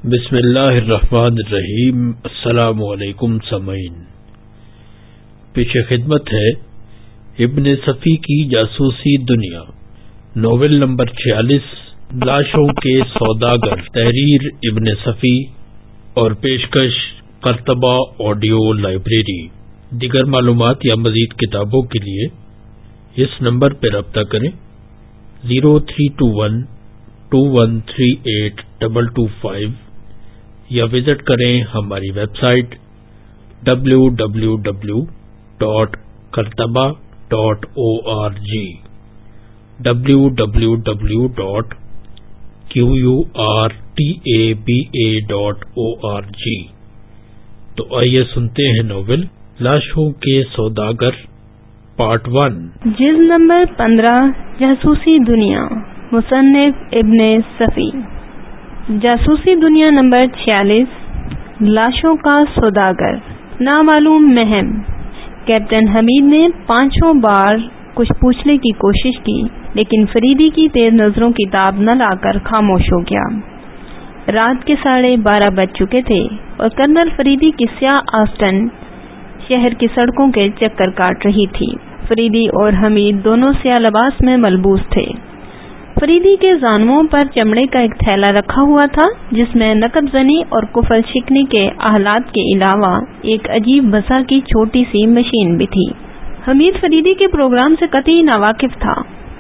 بسم اللہ الرحمن الرحیم۔ السلام علیکم سامعین، پیش خدمت ہے ابن صفی کی جاسوسی دنیا، ناول نمبر 46 لاشوں کے سوداگر، تحریر ابن صفی اور پیشکش قرطبہ آڈیو لائبریری۔ دیگر معلومات یا مزید کتابوں کے لیے اس نمبر پر رابطہ کریں 0321213825 یا وزٹ کریں ہماری ویب سائٹ www.kartaba.org www.qurtaba.org۔ تو آئیے سنتے ہیں ناول لاشوں کے سوداگر پارٹ 1، جلد نمبر 15، جاسوسی دنیا، مصنف ابن صفی۔ جاسوسی دنیا نمبر 46، لاشوں کا سوداگر۔ نامعلوم مہم۔ کیپٹن حمید نے 5 بار کچھ پوچھنے کی کوشش کی، لیکن فریدی کی تیز نظروں کی تاب نہ لا کر خاموش ہو گیا۔ رات کے 12:30 بج چکے تھے اور کرنل فریدی کی سیاہ آسٹن شہر کی سڑکوں کے چکر کاٹ رہی تھی۔ فریدی اور حمید دونوں سیاہ لباس میں ملبوس تھے۔ فریدی کے زانوؤں پر چمڑے کا ایک تھیلا رکھا ہوا تھا، جس میں نقب زنی اور کفل شکنی کے آلات کے علاوہ ایک عجیب بسا کی چھوٹی سی مشین بھی تھی۔ حمید فریدی کے پروگرام سے قطعی ناواقف تھا،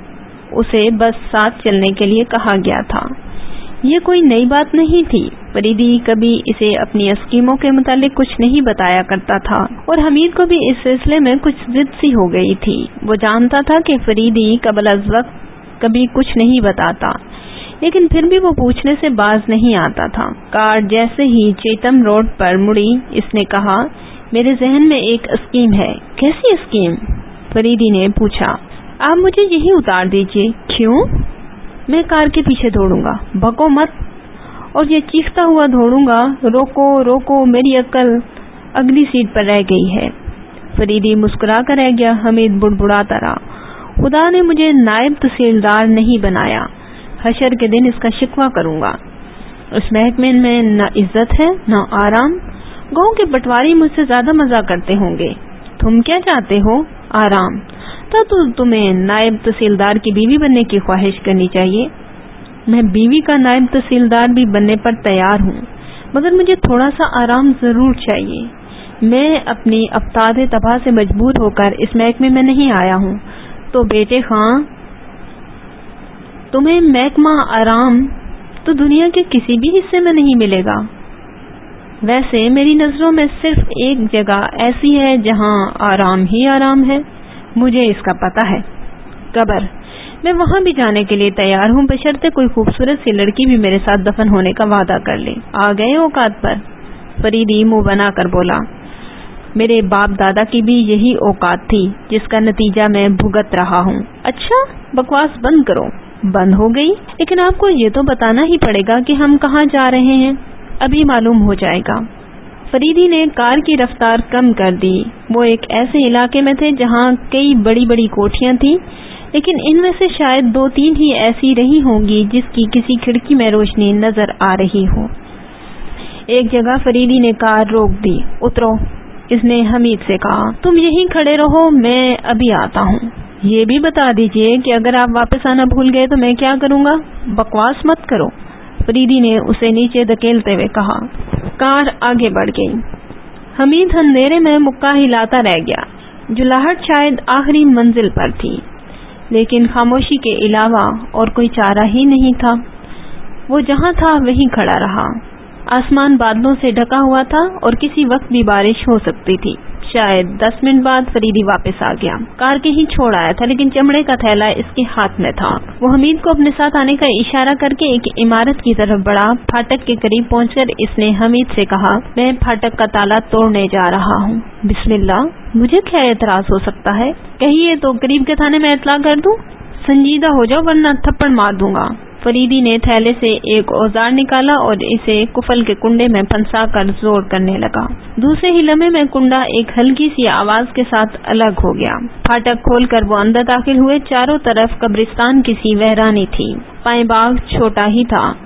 اسے بس ساتھ چلنے کے لیے کہا گیا تھا۔ یہ کوئی نئی بات نہیں تھی، فریدی کبھی اسے اپنی اسکیموں کے متعلق کچھ نہیں بتایا کرتا تھا اور حمید کو بھی اس سلسلے میں کچھ ضد سی ہو گئی تھی۔ وہ جانتا تھا کہ فریدی قبل از وقت کبھی کچھ نہیں بتاتا، لیکن پھر بھی وہ پوچھنے سے باز نہیں آتا تھا۔ کار جیسے ہی چیتم روڈ پر مڑی، اس نے کہا، میرے ذہن میں ایک اسکیم ہے۔ کیسی اسکیم؟ فریدی نے پوچھا۔ آپ مجھے یہی اتار دیجئے۔ کیوں؟ میں کار کے پیچھے دوڑوں گا، بھگو مت، اور یہ چیختا ہوا دوڑوں گا، روکو روکو، میری عقل اگلی سیٹ پر رہ گئی ہے۔ فریدی مسکرا کر رہ گیا۔ حمید بڑبڑاتا رہا، خدا نے مجھے نائب تحصیلدار نہیں بنایا، حشر کے دن اس کا شکوہ کروں گا۔ اس محکمے میں نہ عزت ہے نہ آرام، گاؤں کے پٹواری مجھ سے زیادہ مزہ کرتے ہوں گے۔ تم کیا چاہتے ہو؟ آرام؟ تو تمہیں نائب تحصیلدار کی بیوی بننے کی خواہش کرنی چاہیے۔ میں بیوی کا نائب تحصیلدار بھی بننے پر تیار ہوں، مگر مجھے تھوڑا سا آرام ضرور چاہیے۔ میں اپنی افتاد تباہ سے مجبور ہو کر اس محکمے میں نہیں آیا ہوں، تو بیٹے خان، تمہیں محکمہ آرام تو دنیا کے کسی بھی حصے میں نہیں ملے گا۔ ویسے میری نظروں میں صرف ایک جگہ ایسی ہے جہاں آرام ہی آرام ہے، مجھے اس کا پتہ ہے، قبر۔ میں وہاں بھی جانے کے لیے تیار ہوں، بشرطے کوئی خوبصورت سی لڑکی بھی میرے ساتھ دفن ہونے کا وعدہ کر لے۔ آ گئے اوقات پر؟ فریدی منہ بنا کر بولا، میرے باپ دادا کی بھی یہی اوقات تھی، جس کا نتیجہ میں بھگت رہا ہوں۔ اچھا، بکواس بند کرو۔ بند ہو گئی، لیکن آپ کو یہ تو بتانا ہی پڑے گا کہ ہم کہاں جا رہے ہیں۔ ابھی معلوم ہو جائے گا۔ فریدی نے کار کی رفتار کم کر دی۔ وہ ایک ایسے علاقے میں تھے جہاں کئی بڑی بڑی کوٹھیاں تھیں، لیکن ان میں سے شاید 2-3 ہی ایسی رہی ہوں گی جس کی کسی کھڑکی میں روشنی نظر آ رہی ہو۔ ایک جگہ فریدی نے کار روک دی۔ اترو، اس نے حمید سے کہا، تم یہیں کھڑے رہو، میں ابھی آتا ہوں۔ یہ بھی بتا دیجئے کہ اگر آپ واپس آنا بھول گئے تو میں کیا کروں گا؟ بکواس مت کرو، فریدی نے اسے نیچے دھکیلتے ہوئے کہا۔ کار آگے بڑھ گئی۔ حمید اندھیرے میں مکہ ہلاتا رہ گیا۔ جلاہٹ شاید آخری منزل پر تھی، لیکن خاموشی کے علاوہ اور کوئی چارہ ہی نہیں تھا۔ وہ جہاں تھا وہیں کھڑا رہا۔ آسمان بادلوں سے ڈھکا ہوا تھا اور کسی وقت بھی بارش ہو سکتی تھی۔ شاید 10 منٹ بعد فریدی واپس آ گیا۔ کار کہیں چھوڑ آیا تھا، لیکن چمڑے کا تھیلا اس کے ہاتھ میں تھا۔ وہ حمید کو اپنے ساتھ آنے کا اشارہ کر کے ایک عمارت کی طرف بڑھا۔ پھاٹک کے قریب پہنچ کر اس نے حمید سے کہا، میں پھاٹک کا تالا توڑنے جا رہا ہوں۔ بسم اللہ، مجھے کیا اعتراض ہو سکتا ہے؟ کہیے تو قریب کے تھانے میں اطلاع کر دوں؟ سنجیدہ ہو جاؤ ورنہ تھپڑ مار دوں گا۔ فریدی نے تھیلے سے ایک اوزار نکالا اور اسے کفل کے کنڈے میں پھنسا کر زور کرنے لگا۔ دوسرے ہی لمحے میں کنڈا ایک ہلکی سی آواز کے ساتھ الگ ہو گیا۔ پھاٹک کھول کر وہ اندر داخل ہوئے۔ چاروں طرف قبرستان کی سی ویرانی تھی۔ پائیں باغ چھوٹا ہی تھا،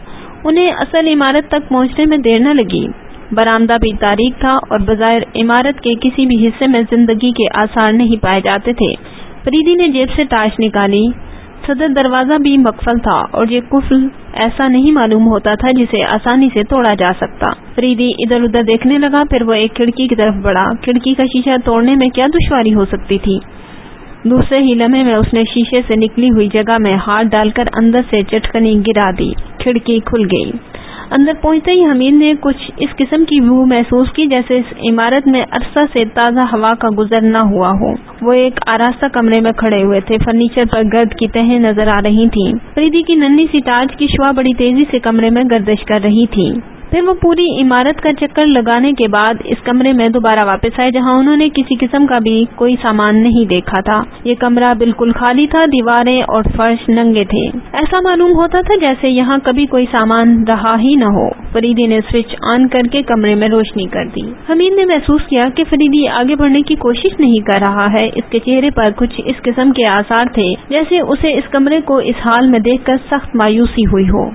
انہیں اصل عمارت تک پہنچنے میں دیر نہ لگی۔ برآمدہ بھی تاریک تھا اور بظاہر عمارت کے کسی بھی حصے میں زندگی کے آثار نہیں پائے جاتے تھے۔ فریدی نے جیب سے ٹارچ نکالی۔ صدر دروازہ بھی مقفل تھا اور یہ قفل ایسا نہیں معلوم ہوتا تھا جسے آسانی سے توڑا جا سکتا۔ فریدی ادھر ادھر دیکھنے لگا، پھر وہ ایک کھڑکی کی طرف بڑھا۔ کھڑکی کا شیشہ توڑنے میں کیا دشواری ہو سکتی تھی؟ دوسرے ہی لمحے میں اس نے شیشے سے نکلی ہوئی جگہ میں ہاتھ ڈال کر اندر سے چٹکنی گرا دی۔ کھڑکی کھل گئی۔ اندر پہنچتے ہی حمید نے کچھ اس قسم کی بو محسوس کی جیسے اس عمارت میں عرصہ سے تازہ ہوا کا گزر نہ ہوا ہو۔ وہ ایک آراستہ کمرے میں کھڑے ہوئے تھے۔ فرنیچر پر گرد کی تہیں نظر آ رہی تھیں۔ فریدی کی ننھی سی ٹارچ کی شعاع بڑی تیزی سے کمرے میں گردش کر رہی تھی۔ پھر وہ پوری عمارت کا چکر لگانے کے بعد اس کمرے میں دوبارہ واپس آئے جہاں انہوں نے کسی قسم کا بھی کوئی سامان نہیں دیکھا تھا۔ یہ کمرہ بالکل خالی تھا، دیواریں اور فرش ننگے تھے۔ ایسا معلوم ہوتا تھا جیسے یہاں کبھی کوئی سامان رہا ہی نہ ہو۔ فریدی نے سوئچ آن کر کے کمرے میں روشنی کر دی۔ حمید نے محسوس کیا کہ فریدی آگے بڑھنے کی کوشش نہیں کر رہا ہے۔ اس کے چہرے پر کچھ اس قسم کے آثار تھے جیسے اسے اس کمرے کو اس حال میں دیکھ کر سخت مایوسی ہوئی ہو۔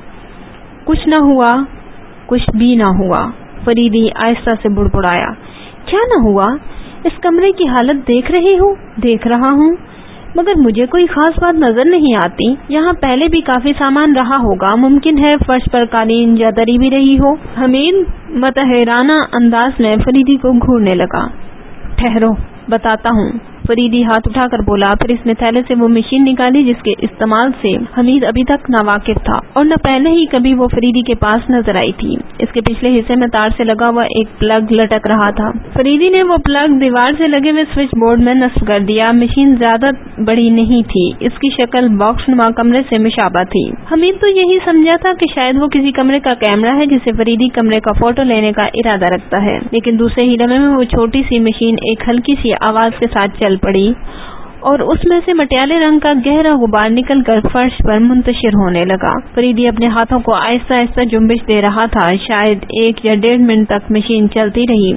کچھ نہ ہوا، کچھ بھی نہ ہوا، فریدی آہستہ سے بڑبڑایا۔ کیا نہ ہوا؟ اس کمرے کی حالت دیکھ رہا ہوں مگر مجھے کوئی خاص بات نظر نہیں آتی۔ یہاں پہلے بھی کافی سامان رہا ہوگا، ممکن ہے فرش پر قالین یا دری بھی رہی ہو۔ حمید متحیرانہ انداز میں فریدی کو گھورنے لگا۔ ٹھہرو بتاتا ہوں، فریدی ہاتھ اٹھا کر بولا۔ پھر اس نے تھیلے سے وہ مشین نکالی جس کے استعمال سے حمید ابھی تک ناواقف تھا اور نہ پہلے ہی کبھی وہ فریدی کے پاس نظر آئی تھی۔ اس کے پچھلے حصے میں تار سے لگا ہوا ایک پلگ لٹک رہا تھا۔ فریدی نے وہ پلگ دیوار سے لگے ہوئے سوئچ بورڈ میں نصب کر دیا۔ مشین زیادہ بڑی نہیں تھی، اس کی شکل باکس نما کمرے سے مشابہ تھی۔ حمید تو یہی سمجھا تھا کہ شاید وہ کسی کمرے کا کیمرہ ہے جسے فریدی کمرے کا فوٹو لینے کا ارادہ رکھتا ہے، لیکن دوسرے ہی لمحے میں وہ چھوٹی سی مشین ایک ہلکی سی آواز کے ساتھ چل پڑی اور اس میں سے مٹیالے رنگ کا گہرا غبار نکل کر فرش پر منتشر ہونے لگا۔ فریدی اپنے ہاتھوں کو آہستہ آہستہ جنبش دے رہا تھا۔ شاید 1 یا 1.5 منٹ تک مشین چلتی رہی،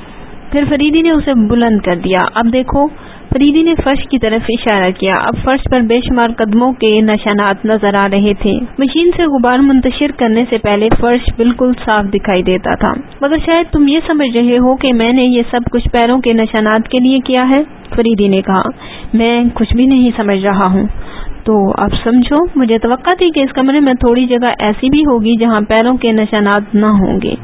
پھر فریدی نے اسے بلند کر دیا۔ اب دیکھو، فریدی نے فرش کی طرف اشارہ کیا۔ اب فرش پر بے شمار قدموں کے نشانات نظر آ رہے تھے۔ مشین سے غبار منتشر کرنے سے پہلے فرش بالکل صاف دکھائی دیتا تھا، مگر شاید تم یہ سمجھ رہے ہو کہ میں نے یہ سب کچھ پیروں کے نشانات کے لیے کیا ہے؟ فریدی نے کہا۔ میں کچھ بھی نہیں سمجھ رہا ہوں۔ تو اب سمجھو، مجھے توقع تھی کہ اس کمرے میں تھوڑی جگہ ایسی بھی ہوگی جہاں پیروں کے نشانات نہ ہوں گے۔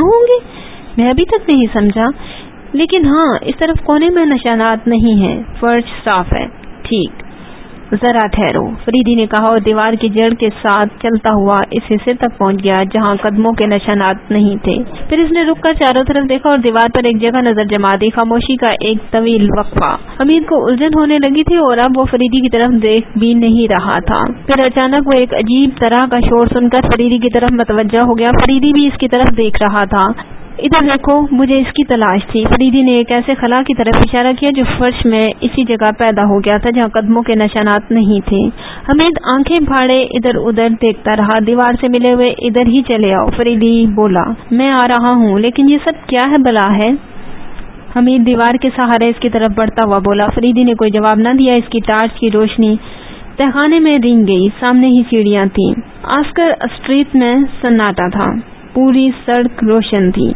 میں ابھی تک نہیں سمجھا، لیکن ہاں، اس طرف کونے میں نشانات نہیں ہیں، فرش صاف ہے۔ ٹھیک، ذرا ٹھہرو، فریدی نے کہا اور دیوار کی جڑ کے ساتھ چلتا ہوا اس حصے تک پہنچ گیا جہاں قدموں کے نشانات نہیں تھے۔ پھر اس نے رک کر چاروں طرف دیکھا اور دیوار پر ایک جگہ نظر جما دی۔ خاموشی کا ایک طویل وقفہ۔ حمید کو الجھن ہونے لگی تھی اور اب وہ فریدی کی طرف دیکھ بھی نہیں رہا تھا۔ پھر اچانک وہ ایک عجیب طرح کا شور سن کر فریدی کی طرف متوجہ ہو گیا۔ فریدی بھی اس کی طرف دیکھ رہا تھا۔ ادھر دیکھو، مجھے اس کی تلاش تھی۔ فریدی نے ایک ایسے خلا کی طرف اشارہ کیا جو فرش میں اسی جگہ پیدا ہو گیا تھا جہاں قدموں کے نشانات نہیں تھے۔ حمید آنکھیں پھاڑے ادھر ادھر دیکھتا رہا۔ دیوار سے ملے ہوئے ادھر ہی چلے آؤ، فریدی بولا۔ میں آ رہا ہوں، لیکن یہ سب کیا ہے بلا ہے؟ حمید دیوار کے سہارے اس کی طرف بڑھتا ہوا بولا۔ فریدی نے کوئی جواب نہ دیا۔ اس کی ٹارچ کی روشنی تہخانے میں رنگ گئی۔ سامنے ہی سیڑھیاں تھیں۔ آسکر اسٹریٹ میں سناٹا تھا، پوری سڑک روشن تھی،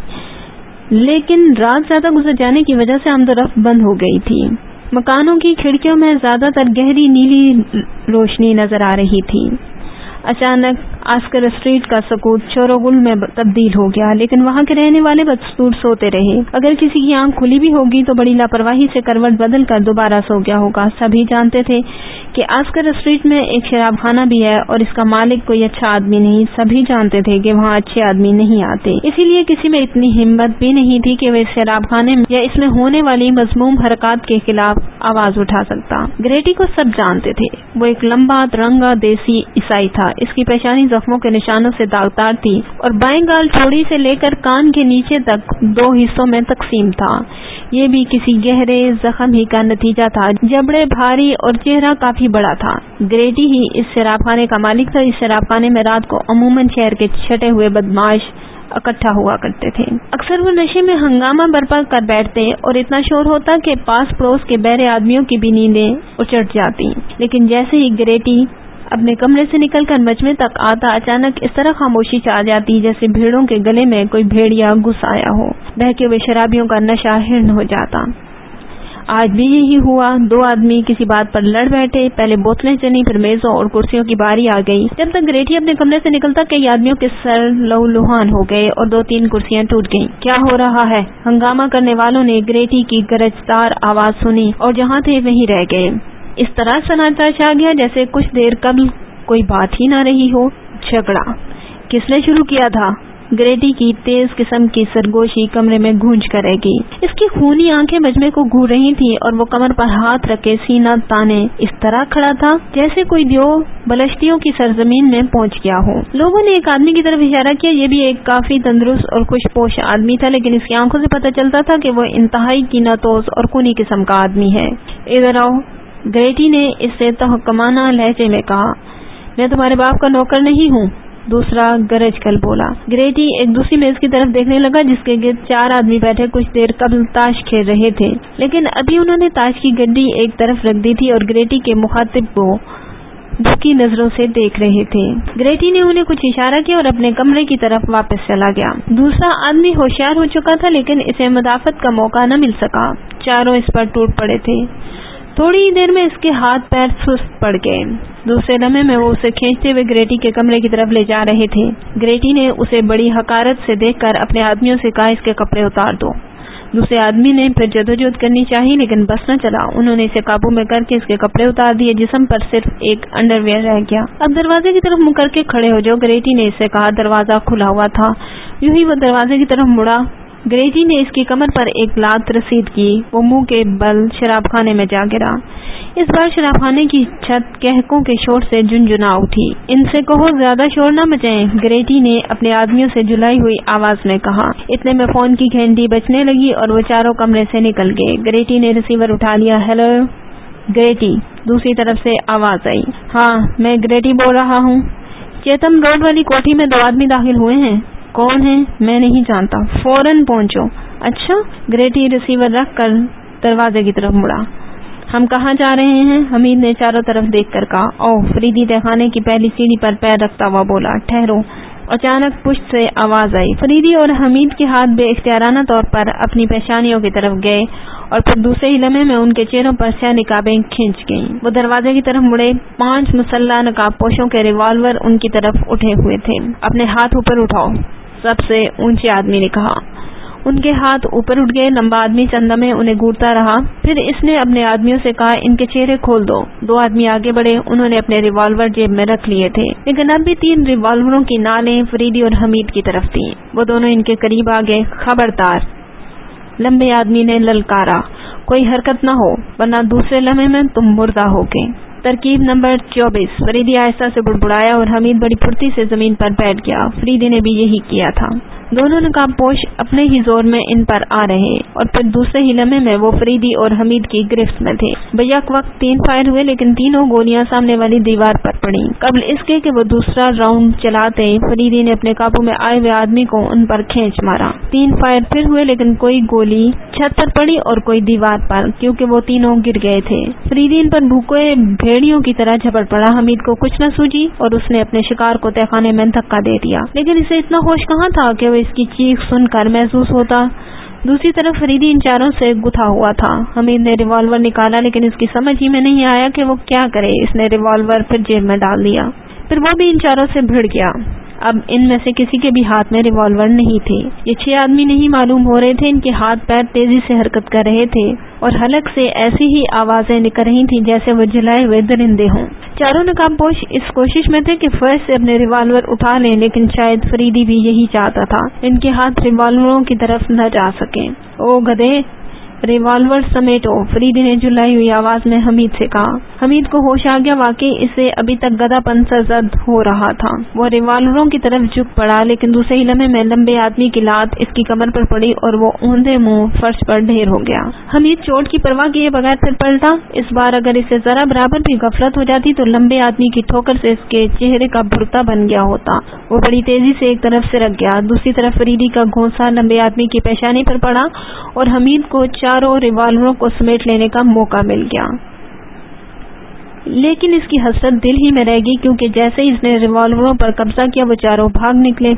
لیکن رات زیادہ گزر جانے کی وجہ سے آمد و رفت بند ہو گئی تھی۔ مکانوں کی کھڑکیوں میں زیادہ تر گہری نیلی روشنی نظر آ رہی تھی۔ اچانک آسکر اسٹریٹ کا سکوت شور و غل میں تبدیل ہو گیا، لیکن وہاں کے رہنے والے بدستور سوتے رہے۔ اگر کسی کی آنکھ کھلی بھی ہوگی تو بڑی لاپرواہی سے کروٹ بدل کر دوبارہ سو گیا ہوگا۔ سبھی جانتے تھے کہ آسکر اسٹریٹ میں ایک شراب خانہ بھی ہے اور اس کا مالک کوئی اچھا آدمی نہیں۔ سبھی جانتے تھے کہ وہاں اچھے آدمی نہیں آتے، اسی لیے کسی میں اتنی ہمت بھی نہیں تھی کہ وہ اس شراب خانے میں یا اس میں ہونے والی مذموم حرکات کے خلاف آواز اٹھا سکتا۔ گریٹی کو سب جانتے تھے۔ وہ ایک لمبا ترنگا دیسی عیسائی تھا۔ اس کی پیشانی زخموں کے نشانوں سے داغدار تھی اور بائیں گال چوڑی سے لے کر کان کے نیچے تک 2 حصوں میں تقسیم تھا۔ یہ بھی کسی گہرے زخم ہی کا نتیجہ تھا۔ جبڑے بھاری اور چہرہ کافی بڑا تھا۔ گریٹی ہی اس شراب خانے کا مالک تھا۔ اس شراب خانے میں رات کو عموماً شہر کے چھٹے ہوئے بدماش اکٹھا ہوا کرتے تھے۔ اکثر وہ نشے میں ہنگامہ برپا کر بیٹھتے اور اتنا شور ہوتا کہ پاس پڑوس کے بہرے آدمیوں کی بھی نیندیں اچٹ جاتی، لیکن جیسے ہی گریٹی اپنے کمرے سے نکل کر مجمع تک آتا اچانک اس طرح خاموشی چھا جاتی جیسے بھیڑوں کے گلے میں کوئی بھیڑیا گھس آیا ہو. بہکے ہوئے شرابیوں کا نشہ ہرن ہو جاتا. آج بھی یہی ہوا. 2 آدمی کسی بات پر لڑ بیٹھے. پہلے بوتلیں چلی، پھر میزوں اور کرسیوں کی باری آ گئی. جب تک گریٹی اپنے کمرے سے نکلتا کئی آدمیوں کے سر لہولہان ہو گئے اور 2-3 کرسیاں ٹوٹ گئیں. کیا ہو رہا ہے؟ ہنگامہ کرنے والوں نے گریٹی کی گرجدار آواز سنی اور جہاں تھے وہیں رہ گئے. اس طرح سناٹا چھا گیا جیسے کچھ دیر قبل کوئی بات ہی نہ رہی ہو. جھگڑا کس نے شروع کیا تھا؟ گریٹی کی تیز قسم کی سرگوشی کمرے میں گونج کر رہ گئی. اس کی خونی آنکھیں مجمع کو گھور رہی تھیں اور وہ کمر پر ہاتھ رکھے سینہ تانے اس طرح کھڑا تھا جیسے کوئی دیو بلشتیوں کی سرزمین میں پہنچ گیا ہو. لوگوں نے ایک آدمی کی طرف اشارہ کیا. یہ بھی ایک کافی تندرست اور خوش پوش آدمی تھا، لیکن اس کی آنکھوں سے پتہ چلتا تھا کہ وہ انتہائی کینہ توز اور خونی قسم کا آدمی ہے. ادھر آؤ، گریٹی نے اس سے تحقمانہ لہجے میں کہا. میں تمہارے باپ کا نوکر نہیں ہوں، دوسرا گرج کر بولا. گریٹی ایک دوسری میز کی طرف دیکھنے لگا جس کے گرد 4 آدمی بیٹھے کچھ دیر قبل تاش کھیل رہے تھے، لیکن ابھی انہوں نے تاش کی گڈی ایک طرف رکھ دی تھی اور گریٹی کے مخاطب کو بھوکی نظروں سے دیکھ رہے تھے. گریٹی نے انہیں کچھ اشارہ کیا اور اپنے کمرے کی طرف واپس چلا گیا. دوسرا آدمی ہوشیار ہو چکا تھا لیکن اسے مدافعت کا موقع نہ مل سکا. چاروں اس پر ٹوٹ پڑے تھے. تھوڑی ہی دیر میں اس کے ہاتھ پیر سست پڑ گئے. دوسرے لمحے میں وہ اسے کھینچتے ہوئے گریٹی کے کمرے کی طرف لے جا رہے تھے. گریٹی نے اسے بڑی حقارت سے دیکھ کر اپنے آدمیوں سے کہا اس کے کپڑے اتار دو. دوسرے آدمی نے پھر جدوجہد کرنی چاہی لیکن بس نہ چلا. انہوں نے اسے قابو میں کر کے اس کے کپڑے اتار دیے. جسم پر صرف ایک انڈر ویئر رہ گیا. اب دروازے کی طرف منہ کر کے کھڑے ہو جاؤ، گریٹی نے اس سے کہا. دروازہ کھلا ہوا تھا. یوں ہی وہ دروازے کی طرف مڑا. گریٹی نے اس کی کمر پر ایک لات رسید کی. وہ منہ کے بل شراب خانے میں جا گرا. اس بار شراب خانے کی چھت کہکوں کے شور سے جنجنا اٹھی. ان سے کہو زیادہ شور نہ مچائیں، گریٹی نے اپنے آدمیوں سے جلائی ہوئی آواز میں کہا. اتنے میں فون کی گھنٹی بجنے لگی اور وہ چاروں کمرے سے نکل گئے. گریٹی نے ریسیور اٹھا لیا. ہیلو گریٹی، دوسری طرف سے آواز آئی. ہاں میں گریٹی بول رہا ہوں. چیتم روڈ والی کوٹھی میں 2 آدمی داخل ہوئے ہیں. کون ہیں؟ میں نہیں جانتا. فوراً پہنچو. اچھا. گریٹی ریسیور رکھ کر دروازے کی طرف مڑا. ہم کہاں جا رہے ہیں؟ حمید نے چاروں طرف دیکھ کر کہا. او، فریدی تہخانے کی پہلی سیڑھی پر پیر رکھتا ہوا بولا. ٹھہرو. اچانک پشت سے آواز آئی. فریدی اور حمید کے ہاتھ بے اختیارانہ طور پر اپنی پیشانیوں کی طرف گئے اور پھر دوسرے ہی لمحے میں ان کے چہروں پر سیاہ نقابیں کھینچ گئیں. وہ دروازے کی طرف مڑے. 5 مسلح نقاب پوشوں کے ریوالور ان کی طرف اٹھے ہوئے تھے. اپنے ہاتھ اوپر اٹھاؤ، سب سے اونچے آدمی نے کہا. ان کے ہاتھ اوپر اٹھ گئے. لمبا آدمی چند لمحے انہیں گھورتا رہا. پھر اس نے اپنے آدمیوں سے کہا ان کے چہرے کھول دو. 2 آدمی آگے بڑھے. انہوں نے اپنے ریوالور جیب میں رکھ لیے تھے لیکن اب بھی 3 ریوالوروں کی نالیں فریدی اور حمید کی طرف تھیں. وہ دونوں ان کے قریب آ گئے. خبردار، لمبے آدمی نے للکارا. کوئی حرکت نہ ہو ورنہ دوسرے لمحے میں تم مردہ ہو گے. ترکیب نمبر 24. فریدی آہستہ سے بڑبڑایا اور حمید بڑی پھرتی سے زمین پر بیٹھ گیا. فریدی نے بھی یہی کیا تھا. دونوں نقاب پوش اپنے ہی زور میں ان پر آ رہے اور پھر دوسرے ہی لمحے میں وہ فریدی اور حمید کی گرفت میں تھے. بیک وقت 3 فائر ہوئے لیکن تینوں گولیاں سامنے والی دیوار پر پڑیں. قبل اس کے کہ وہ دوسرا راؤنڈ چلاتے فریدی نے اپنے قابو میں آئے ہوئے آدمی کو ان پر کھینچ مارا. 3 فائر پھر ہوئے لیکن کوئی گولی چھت پر پڑی اور کوئی دیوار پر، کیونکہ وہ تینوں گر گئے تھے. فریدی ان پر بھوکے بھیڑیوں کی طرح جھپٹ پڑا. حمید کو کچھ نہ سوجی اور اس نے اپنے شکار کو تہخانے میں دھکا دے دیا، لیکن اسے اتنا ہوش کہاں تھا کہ وہ اس کی چیخ سن کر محسوس ہوتا. دوسری طرف فریدی ان چاروں سے گتھا ہوا تھا. حمید نے ریوالور نکالا لیکن اس کی سمجھ ہی میں نہیں آیا کہ وہ کیا کرے. اس نے ریوالور پھر جیب میں ڈال دیا. پھر وہ بھی ان چاروں سے بھڑ گیا. اب ان میں سے کسی کے بھی ہاتھ میں ریوالور نہیں تھے. یہ 6 آدمی نہیں معلوم ہو رہے تھے. ان کے ہاتھ پیر تیزی سے حرکت کر رہے تھے اور حلق سے ایسی ہی آوازیں نکل رہی تھیں جیسے وہ جلائے ہوئے درندے ہوں. چاروں نقاب پوش اس کوشش میں تھے کہ فرش سے اپنے ریوالور اٹھا لیں، لیکن شاید فریدی بھی یہی چاہتا تھا ان کے ہاتھ ریوالوروں کی طرف نہ جا سکیں. او گدھے، ریوالور سمیٹو، فریدی نے جلائی ہوئی آواز میں حمید سے کہا. حمید کو ہوش آ گیا. واقعی اسے ابھی تک گدھا پن سے زد ہو رہا تھا. وہ ریوالوروں کی طرف جھک پڑا لیکن دوسرے ہی لمحے میں لمبے آدمی کی لات اس کی کمر پر پڑی اور وہ اوندھے منہ فرش پر ڈھیر ہو گیا. حمید چوٹ کی پرواہ کیے بغیر پھر پلٹا. اس بار اگر اسے ذرا برابر بھی غفلت ہو جاتی تو لمبے آدمی کی ٹھوکر سے اس کے چہرے کا بھرتا بن گیا ہوتا. وہ بڑی تیزی سے ایک طرف سے رک گیا. دوسری طرف فریدی کا گھونسا لمبے آدمی کی پیشانی پر پڑا اور حمید کو چاروں ریوالوروں کو سمیٹ لینے کا موقع مل گیا. لیکن اس کی حسرت دل ہی میں رہ گئی، کیونکہ جیسے ہی اس نے ریوالوروں پر قبضہ کیا وہ چاروں بھاگ نکلے۔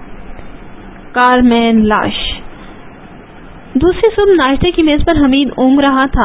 کارمین لاش۔ دوسری صبح ناشتے کی میز پر حمید اونگ رہا تھا۔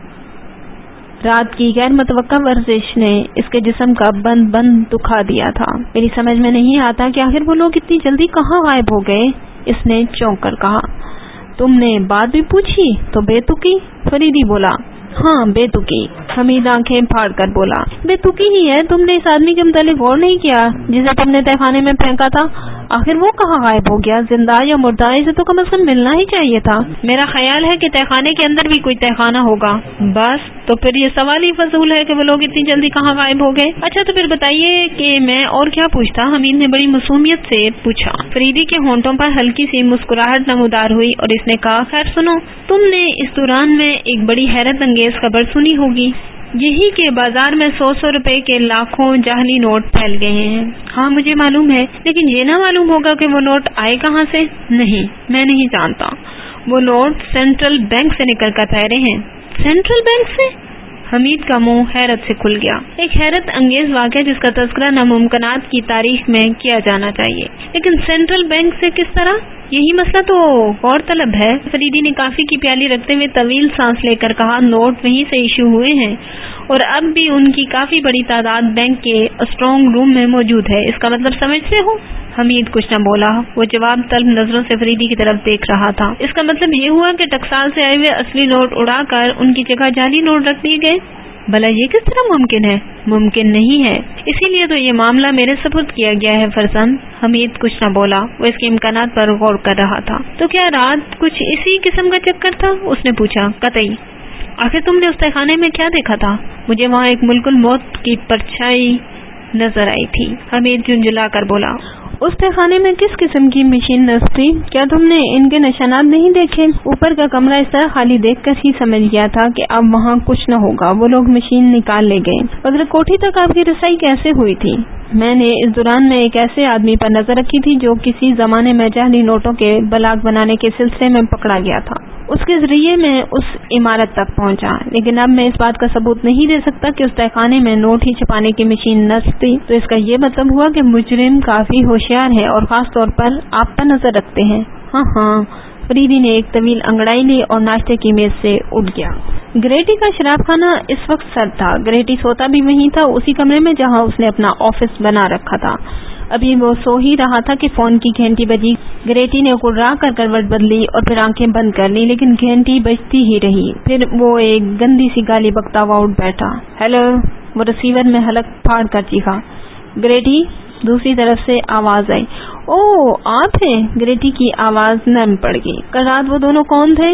رات کی غیر متوقع ورزش نے اس کے جسم کا بند دکھا دیا تھا۔ میری سمجھ میں نہیں آتا کہ آخر وہ لوگ اتنی جلدی کہاں غائب ہو گئے، اس نے چونک کر کہا۔ تم نے بات بھی پوچھی تو بے تکی؟ فریدی بولا۔ ہاں بے تکی، حمید آنکھیں پھاڑ کر بولا۔ بے تکی ہی ہے، تم نے اس آدمی کے متعلق غور نہیں کیا جسے تم نے تہخانے میں پھینکا تھا؟ آخر وہ کہاں غائب ہو گیا؟ زندہ یا مردہ؟ اسے تو کم از کم ملنا ہی چاہیے تھا۔ میرا خیال ہے کہ تہخانے کے اندر بھی کوئی تہخانہ ہوگا۔ بس تو پھر یہ سوال ہی فضول ہے کہ وہ لوگ اتنی جلدی کہاں غائب ہو گئے۔ اچھا تو پھر بتائیے کہ میں اور کیا پوچھتا؟ حمید نے بڑی معصومیت سے پوچھا۔ فریدی کے ہونٹوں پر ہلکی سی مسکراہٹ نمودار ہوئی اور اس نے کہا، خیر سنو، تم نے اس دوران میں ایک بڑی حیرت انگیز خبر سنی ہوگی، یہی کہ بازار میں 100 روپے کے لاکھوں جعلی نوٹ پھیل گئے ہیں۔ ہاں مجھے معلوم ہے، لیکن یہ نہ معلوم ہوگا کہ وہ نوٹ آئے کہاں سے؟ نہیں، میں نہیں جانتا۔ وہ نوٹ سینٹرل بینک سے نکل کر ٹھہرے ہیں۔ سینٹرل بینک سے؟ حمید کا منہ حیرت سے کھل گیا۔ ایک حیرت انگیز واقعہ جس کا تذکرہ ناممکنات کی تاریخ میں کیا جانا چاہیے، لیکن سینٹرل بینک سے کس طرح؟ یہی مسئلہ تو غور طلب ہے۔ فریدی نے کافی کی پیالی رکھتے ہوئے طویل سانس لے کر کہا، نوٹ وہیں سے ایشو ہوئے ہیں اور اب بھی ان کی کافی بڑی تعداد بینک کے اسٹرانگ روم میں موجود ہے۔ اس کا مطلب سمجھتے ہو؟ حمید کچھ نہ بولا، وہ جواب طلب نظروں سے فریدی کی طرف دیکھ رہا تھا۔ اس کا مطلب یہ ہوا کہ ٹکسال سے آئے ہوئے اصلی نوٹ اڑا کر ان کی جگہ جعلی نوٹ رکھ دیے گئے؟ بھلا یہ کس طرح ممکن ہے؟ ممکن نہیں ہے، اسی لیے تو یہ معاملہ میرے سپرد کیا گیا ہے فرزند۔ حمید کچھ نہ بولا، وہ اس کے امکانات پر غور کر رہا تھا۔ تو کیا رات کچھ اسی قسم کا چکر تھا؟ اس نے پوچھا۔ قطعی۔ آخر تم نے اس تہخانے میں کیا دیکھا تھا؟ مجھے وہاں ایک ملک الموت کی پرچھائی نظر آئی تھی، حمید جھنجھلا کر بولا۔ اس تہخانے میں کس قسم کی مشین نصب تھی؟ کیا تم نے ان کے نشانات نہیں دیکھے؟ اوپر کا کمرہ اس طرح خالی دیکھ کر ہی سمجھ گیا تھا کہ اب وہاں کچھ نہ ہوگا۔ وہ لوگ مشین نکال لے گئے، مگر کوٹھی تک آپ کی رسائی کیسے ہوئی تھی؟ میں نے اس دوران میں ایک ایسے آدمی پر نظر رکھی تھی جو کسی زمانے میں جعلی نوٹوں کے بلاک بنانے کے سلسلے میں پکڑا گیا تھا۔ اس کے ذریعے میں اس عمارت تک پہنچا، لیکن اب میں اس بات کا ثبوت نہیں دے سکتا کہ اس تہخانے میں نوٹ ہی چھپانے کی مشین نصب تھی۔ تو اس کا یہ مطلب ہوا کہ مجرم کافی ہوشیار ہے اور خاص طور پر آپ پر نظر رکھتے ہیں۔ ہاں ہاں، فریدی نے ایک طویل انگڑائی لی اور ناشتے کی میز سے اٹھ گیا۔ گریٹی کا شراب خانہ اس وقت سرد تھا۔ گریٹی سوتا بھی وہیں تھا، اسی کمرے میں جہاں اس نے اپنا آفس بنا رکھا تھا۔ ابھی وہ سو ہی رہا تھا کہ فون کی گھنٹی بجی۔ گریٹی نے کڑرا کر کروٹ بدلی اور پھر آنکھیں بند کر لی، لیکن گھنٹی بجتی ہی رہی۔ پھر وہ ایک گندی سی گالی بکتا ہوا اٹھ بیٹھا۔ ہیلو، وہ ریسیور میں حلق پھاڑ کر چیخا۔ گریٹی، دوسری طرف سے آواز آئی۔ او آپ ہیں؟ گریٹی کی آواز نرم پڑ گئی۔ کل رات وہ دونوں کون تھے؟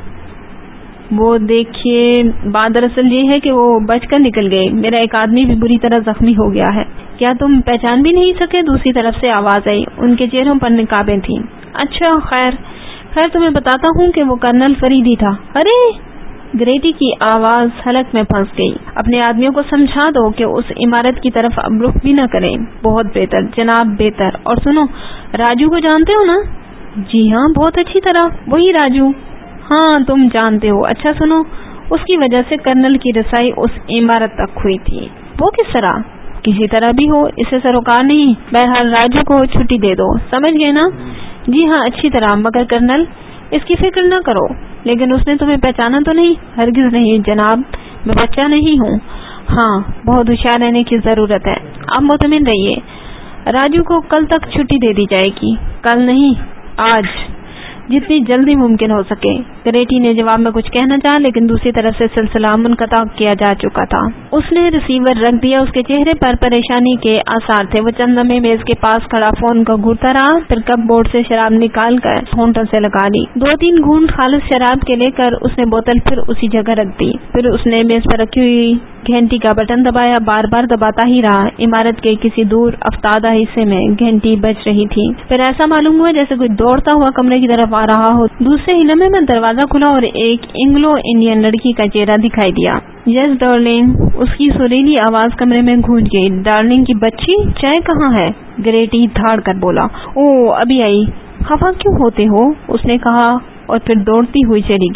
وہ دیکھیے، بات دراصل یہ ہے کہ وہ بچ کر نکل گئے۔ میرا ایک آدمی بھی بری طرح زخمی ہو گیا ہے۔ کیا تم پہچان بھی نہیں سکے؟ دوسری طرف سے آواز آئی۔ ان کے چہروں پر نقابیں تھیں۔ اچھا خیر تمہیں بتاتا ہوں کہ وہ کرنل فریدی تھا۔ ارے! گریٹی کی آواز حلق میں پھنس گئی۔ اپنے آدمیوں کو سمجھا دو کہ اس عمارت کی طرف اب رخ بھی نہ کریں۔ بہت بہتر جناب، بہتر۔ اور سنو، راجو کو جانتے ہو نا؟ جی ہاں، بہت اچھی طرح، وہی راجو۔ ہاں تم جانتے ہو۔ اچھا سنو، اس کی وجہ سے کرنل کی رسائی اس عمارت تک ہوئی تھی۔ وہ کس طرح؟ کسی طرح بھی ہو، اسے سروکار نہیں۔ بہرحال راجو کو چھٹی دے دو، سمجھ گئے نا؟ جی ہاں اچھی طرح، مگر کرنل اس کی فکر نہ کرو۔ لیکن اس نے تمہیں پہچانا تو نہیں؟ ہرگز نہیں جناب، میں بچہ نہیں ہوں۔ ہاں، بہت ہوشیار رہنے کی ضرورت ہے۔ آپ مطمئن رہیے، راجو کو کل تک چھٹی دے دی جائے گی۔ کل نہیں، آج، جتنی جلدی ممکن ہو سکے۔ گریٹی نے جواب میں کچھ کہنا چاہا، لیکن دوسری طرف سے سلسلہ منقطع کیا جا چکا تھا۔ اس نے ریسیور رکھ دیا۔ اس کے چہرے پر پریشانی کے آثار تھے۔ وہ چند لمحے میز کے پاس کھڑا فون کو گھورتا رہا، پھر کپ بورڈ سے شراب نکال کر ہونٹوں سے لگا لی۔ 2-3 گھونٹ خالص شراب کے لے کر اس نے بوتل پھر اسی جگہ رکھ دی۔ پھر اس نے میز پر رکھی ہوئی گھنٹی کا بٹن دبایا، بار بار دباتا ہی رہا۔ عمارت کے کسی دور افتادہ حصے میں گھنٹی بج رہی تھی۔ پھر ایسا معلوم ہوا جیسے کوئی دوڑتا ہوا کمرے کی طرف آ رہا ہو۔ دوسرے ہی لمحے میں دروازہ کھلا اور ایک انگلو انڈین لڑکی کا چہرہ دکھائی دیا۔ یس ڈارلنگ، اس کی سریلی آواز کمرے میں گونج گئی۔ ڈارلنگ کی بچی، چائے کہاں ہے؟ گریٹی دھاڑ کر بولا۔ او ابھی آئی۔ خفا کیوں ہوتے ہو؟ اس نے کہا اور پھر دوڑتی ہوئی چلی گئی۔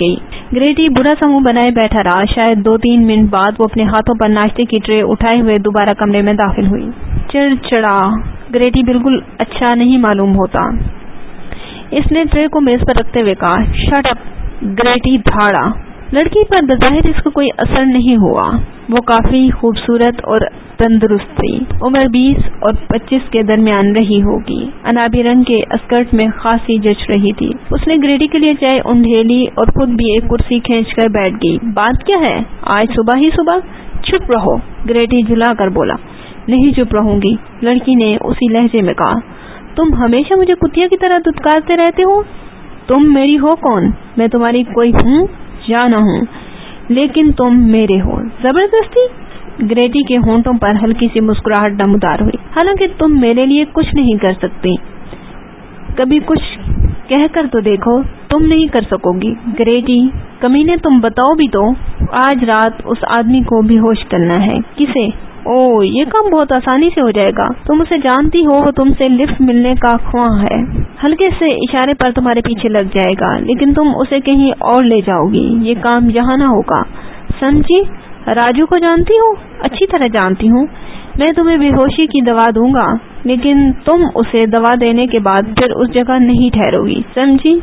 گریٹی برا سا منہ بنائے بیٹھا رہا. شاید 2-3 منٹ بعد وہ اپنے ہاتھوں پر ناشتے کی ٹرے اٹھائے ہوئے دوبارہ کمرے میں داخل ہوئی. چڑچڑا گریٹی بالکل اچھا نہیں معلوم ہوتا. اس نے ٹرے کو میز پر رکھتے ہوئے کہا, شٹ اپ. گریٹی دھاڑا. لڑکی پر بظاہر اس کا کوئی اثر نہیں ہوا. وہ کافی خوبصورت اور تندرست تھی. عمر 20 اور 25 کے درمیان رہی ہوگی. انابی رنگ کے اسکرٹ میں خاصی جچ رہی تھی. اس نے گریٹی کے لیے چائے انڈھیلی اور خود بھی ایک کرسی کھینچ کر بیٹھ گئی. بات کیا ہے؟ آج صبح ہی صبح؟ چپ رہو, گریٹی جھلا کر بولا. نہیں چپ رہوں گی, لڑکی نے اسی لہجے میں کہا. تم ہمیشہ مجھے کتیا کی طرح دھتکارتے رہتے ہو. تم میری ہو کون؟ میں تمہاری کوئی ہوں یا نہ ہوں, لیکن تم میرے ہو. زبردستی؟ گریٹی کے ہونٹوں پر ہلکی سی مسکراہٹ نمودار ہوئی. حالانکہ تم میرے لیے کچھ نہیں کر سکتی. کبھی کچھ کہہ کر تو دیکھو. تم نہیں کر سکو گی. گریٹی کمینے, تم بتاؤ بھی تو. آج رات اس آدمی کو بے ہوش کرنا ہے. کسے؟ یہ کام بہت آسانی سے ہو جائے گا. تم اسے جانتی ہو, وہ تم سے لفٹ ملنے کا خواہاں ہے. ہلکے سے اشارے پر تمہارے پیچھے لگ جائے گا, لیکن تم اسے کہیں اور لے جاؤ گی. یہ کام یہاں نہ ہوگا, سمجھی؟ راجو کو جانتی ہو؟ اچھی طرح جانتی ہوں. میں تمہیں بے ہوشی کی دوا دوں گا, لیکن تم اسے دوا دینے کے بعد پھر اس جگہ نہیں ٹھہرو گی, سمجھی؟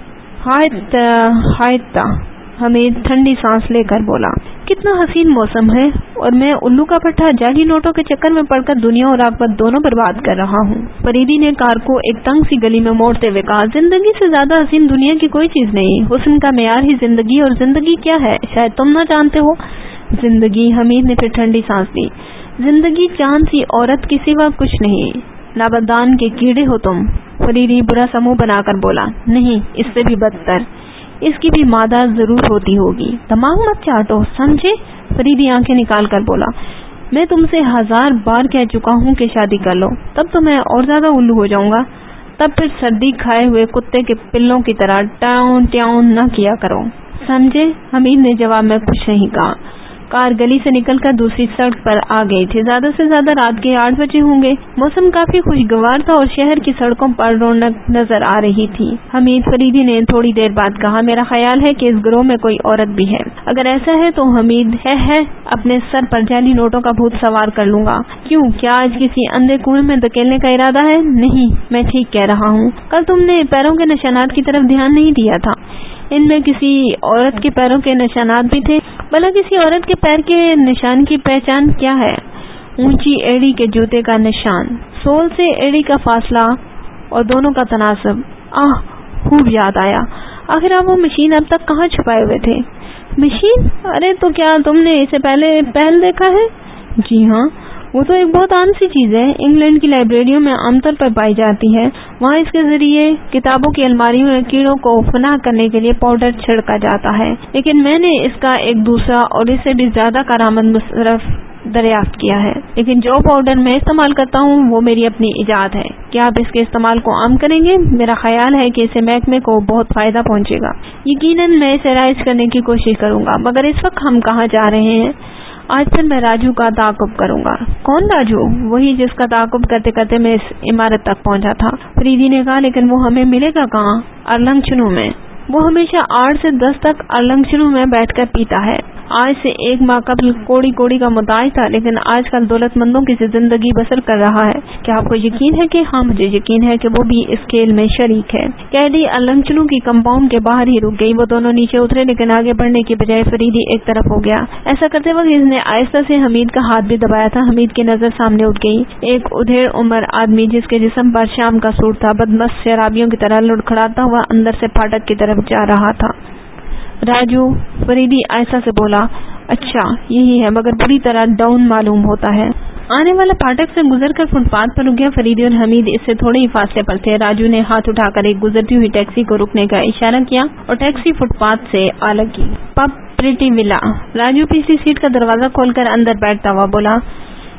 ہائتا. حمید ٹھنڈی سانس لے کر بولا. کتنا حسین موسم ہے, اور میں الو کا پٹھا جعلی نوٹوں کے چکر میں پڑ کر دنیا اور آخرت دونوں برباد کر رہا ہوں. فریدی نے کار کو ایک تنگ سی گلی میں موڑتے ہوئے کہا. زندگی سے زیادہ حسین دنیا کی کوئی چیز نہیں. حسن کا معیار ہی زندگی, اور زندگی کیا ہے شاید تم نہ جانتے ہو. زندگی. حمید نے پھر ٹھنڈی سانس لی. زندگی چاند سی عورت کے سوا کچھ نہیں. نابدان کے کیڑے ہو تم. فریدی برا سا منہ بنا کر بولا. نہیں, اس سے بھی بدتر. اس کی بھی مادہ ضرور ہوتی ہوگی. دماغ مت چاٹو, سمجھے؟ فریدی آنکھیں نکال کر بولا. میں تم سے 1000 بار کہہ چکا ہوں کہ شادی کر لو. تب تو میں اور زیادہ الو ہو جاؤں گا. تب پھر سردی کھائے ہوئے کتے کے پلوں کی طرح ٹاؤن ٹاؤن نہ کیا کرو, سمجھے؟ حمید نے جواب میں کچھ نہیں کہا. کار گلی سے نکل کر دوسری سڑک پر آ گئی تھی. زیادہ سے زیادہ رات کے 8 بجے ہوں گے. موسم کافی خوشگوار تھا اور شہر کی سڑکوں پر رونق نظر آ رہی تھی. حمید. فریدی نے تھوڑی دیر بعد کہا. میرا خیال ہے کہ اس گروہ میں کوئی عورت بھی ہے. اگر ایسا ہے تو حمید ہے اپنے سر پر جعلی نوٹوں کا بھوت سوار کر لوں گا. کیوں, کیا آج کسی اندھے کنویں میں دھکیلنے کا ارادہ ہے؟ نہیں, میں ٹھیک کہہ رہا ہوں. کل تم نے پیروں کے نشانات کی طرف دھیان نہیں دیا تھا. ان میں کسی عورت کے پیروں کے نشانات بھی تھے. بھلا کسی عورت کے پیر کے نشان کی پہچان کیا ہے؟ اونچی ایڑی کے جوتے کا نشان, سول سے ایڑی کا فاصلہ اور دونوں کا تناسب. خوب یاد آیا. آخر آپ وہ مشین اب تک کہاں چھپائے ہوئے تھے؟ مشین؟ ارے تو کیا تم نے اسے پہل دیکھا ہے؟ جی ہاں, وہ تو ایک بہت عام سی چیز ہے. انگلینڈ کی لائبریریوں میں عام طور پر پائی جاتی ہے. وہاں اس کے ذریعے کتابوں کی الماریوں میں کیڑوں کو فنا کرنے کے لیے پاؤڈر چھڑکا جاتا ہے. لیکن میں نے اس کا ایک دوسرا اور اس سے بھی زیادہ کارآمد مصرف دریافت کیا ہے. لیکن جو پاؤڈر میں استعمال کرتا ہوں وہ میری اپنی ایجاد ہے. کیا آپ اس کے استعمال کو عام کریں گے؟ میرا خیال ہے کہ اسے محکمے کو بہت فائدہ پہنچے گا. یقیناً میں اسے رائج کرنے کی کوشش کروں گا. مگر اس وقت ہم کہاں جا رہے ہیں؟ آج پھر میں راجو کا تعاقب کروں گا. کون راجو؟ وہی جس کا تعاقب کرتے کرتے میں اس عمارت تک پہنچا تھا. فریدی نے کہا. لیکن وہ ہمیں ملے گا کہاں؟ ارلنگ چنو میں. وہ ہمیشہ 8 سے 10 تک ارلنگ چنو میں بیٹھ کر پیتا ہے. آج سے 1 ماہ قبل کوڑی کا محتاج تھا, لیکن آج کل دولت مندوں کی زندگی بسر کر رہا ہے. کیا آپ کو یقین ہے کہ؟ ہاں, مجھے یقین ہے کہ وہ بھی اس کھیل میں شریک ہے. کیڈی ارلنگ چنو کی کمپاؤنڈ کے باہر ہی رک گئی. وہ دونوں نیچے اترے, لیکن آگے بڑھنے کی بجائے فریدی ایک طرف ہو گیا. ایسا کرتے وقت اس نے آہستہ سے حمید کا ہاتھ بھی دبایا تھا. حمید کی نظر سامنے اٹھ گئی. ایک ادھیڑ عمر آدمی جس کے جسم پر شام کا سوٹ تھا, بدمست شرابیوں کی طرح لڑکھڑاتا ہوا اندر سے پھاٹک کی طرف جا رہا تھا. راجو, فریدی آہستہ سے بولا. اچھا یہی ہے, مگر بری طرح ڈاؤن معلوم ہوتا ہے. آنے والا پھاٹک سے گزر کر فٹ پاتھ پر رک گیا. فریدی اور حمید اس سے تھوڑے ہی فاصلے پر تھے. راجو نے ہاتھ اٹھا کر ایک گزرتی ہوئی ٹیکسی کو رکنے کا اشارہ کیا اور ٹیکسی فٹ پاتھ سے آ لگی. پب پریٹی ولا. راجو پچھلی سیٹ کا دروازہ کھول کر اندر بیٹھتا ہوا بولا.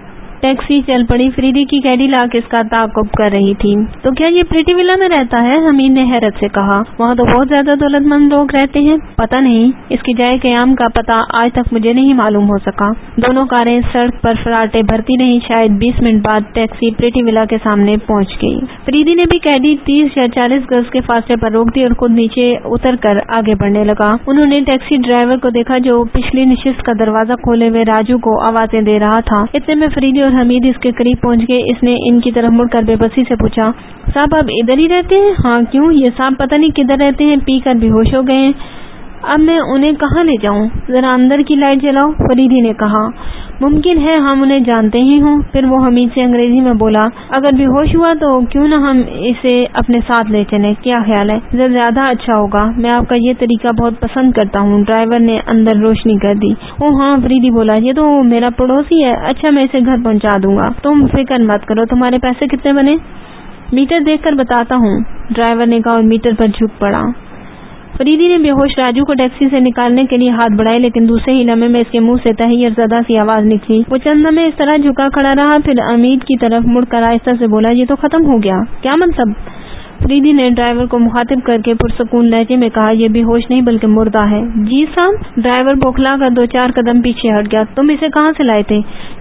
ٹیکسی چل پڑی. فریدی کی کیڈیلاک اس کا تعاقب کر رہی تھی. تو کیا یہ پریٹی ولا میں رہتا ہے؟ حمید نے حیرت سے کہا. وہاں تو بہت زیادہ دولت مند لوگ رہتے ہیں. پتہ نہیں، اس کی جائے قیام کا پتہ آج تک مجھے نہیں معلوم ہو سکا. دونوں کاریں سڑک پر فراٹے بھرتی رہیں. شاید 20 منٹ بعد ٹیکسی پریٹی ولا کے سامنے پہنچ گئی. فریدی نے بھی کیڈی 30 یا 40 گز کے فاصلے پر روک دی اور خود نیچے اتر کر آگے بڑھنے لگا. انہوں نے ٹیکسی ڈرائیور کو دیکھا جو پچھلی نشست کا دروازہ کھولے ہوئے راجو کو آوازیں دے رہا تھا. اتنے میں فریدی اور حمید اس کے قریب پہنچ گئے. اس نے ان کی طرف مڑ کر بے بسی سے پوچھا، صاحب آپ ادھر ہی رہتے ہیں؟ ہاں کیوں؟ یہ صاحب پتہ نہیں کدھر رہتے ہیں، پی کر بے ہوش ہو گئے ہیں. اب میں انہیں کہاں لے جاؤں؟ ذرا اندر کی لائٹ جلاؤ، فریدی نے کہا. ممکن ہے ہم انہیں جانتے ہی ہوں. پھر وہ حمید سے انگریزی میں بولا، اگر بے ہوش ہوا تو کیوں نہ ہم اسے اپنے ساتھ لے چلیں؟ کیا خیال ہے؟ زیادہ اچھا ہوگا. میں آپ کا یہ طریقہ بہت پسند کرتا ہوں. ڈرائیور نے اندر روشنی کر دی. او ہاں، فریدی بولا، یہ تو میرا پڑوسی ہے. اچھا میں اسے گھر پہنچا دوں گا، تم فکر مت کرو. تمہارے پیسے کتنے بنے؟ میٹر دیکھ کر بتاتا ہوں، ڈرائیور نے کہا اور میٹر پر جھک پڑا. فریدی نے بے ہوش راجو کو ٹیکسی سے نکالنے کے لیے ہاتھ بڑھائے، لیکن دوسرے ہی لمحے میں اس کے منہ سے تحیر زدہ سی آواز نکلی. وہ چند لمحے اس طرح جھکا کھڑا رہا، پھر امید کی طرف مڑ کر آہستہ سے بولا، یہ تو ختم ہو گیا. کیا مطلب؟ فریدی نے ڈرائیور کو مخاطب کر کے پرسکون لہجے میں کہا، یہ بے ہوش نہیں بلکہ مردہ ہے. جی صاحب؟ ڈرائیور بوکھلا کر 2-4 قدم پیچھے ہٹ گیا. تم اسے کہاں سے لائے تھے؟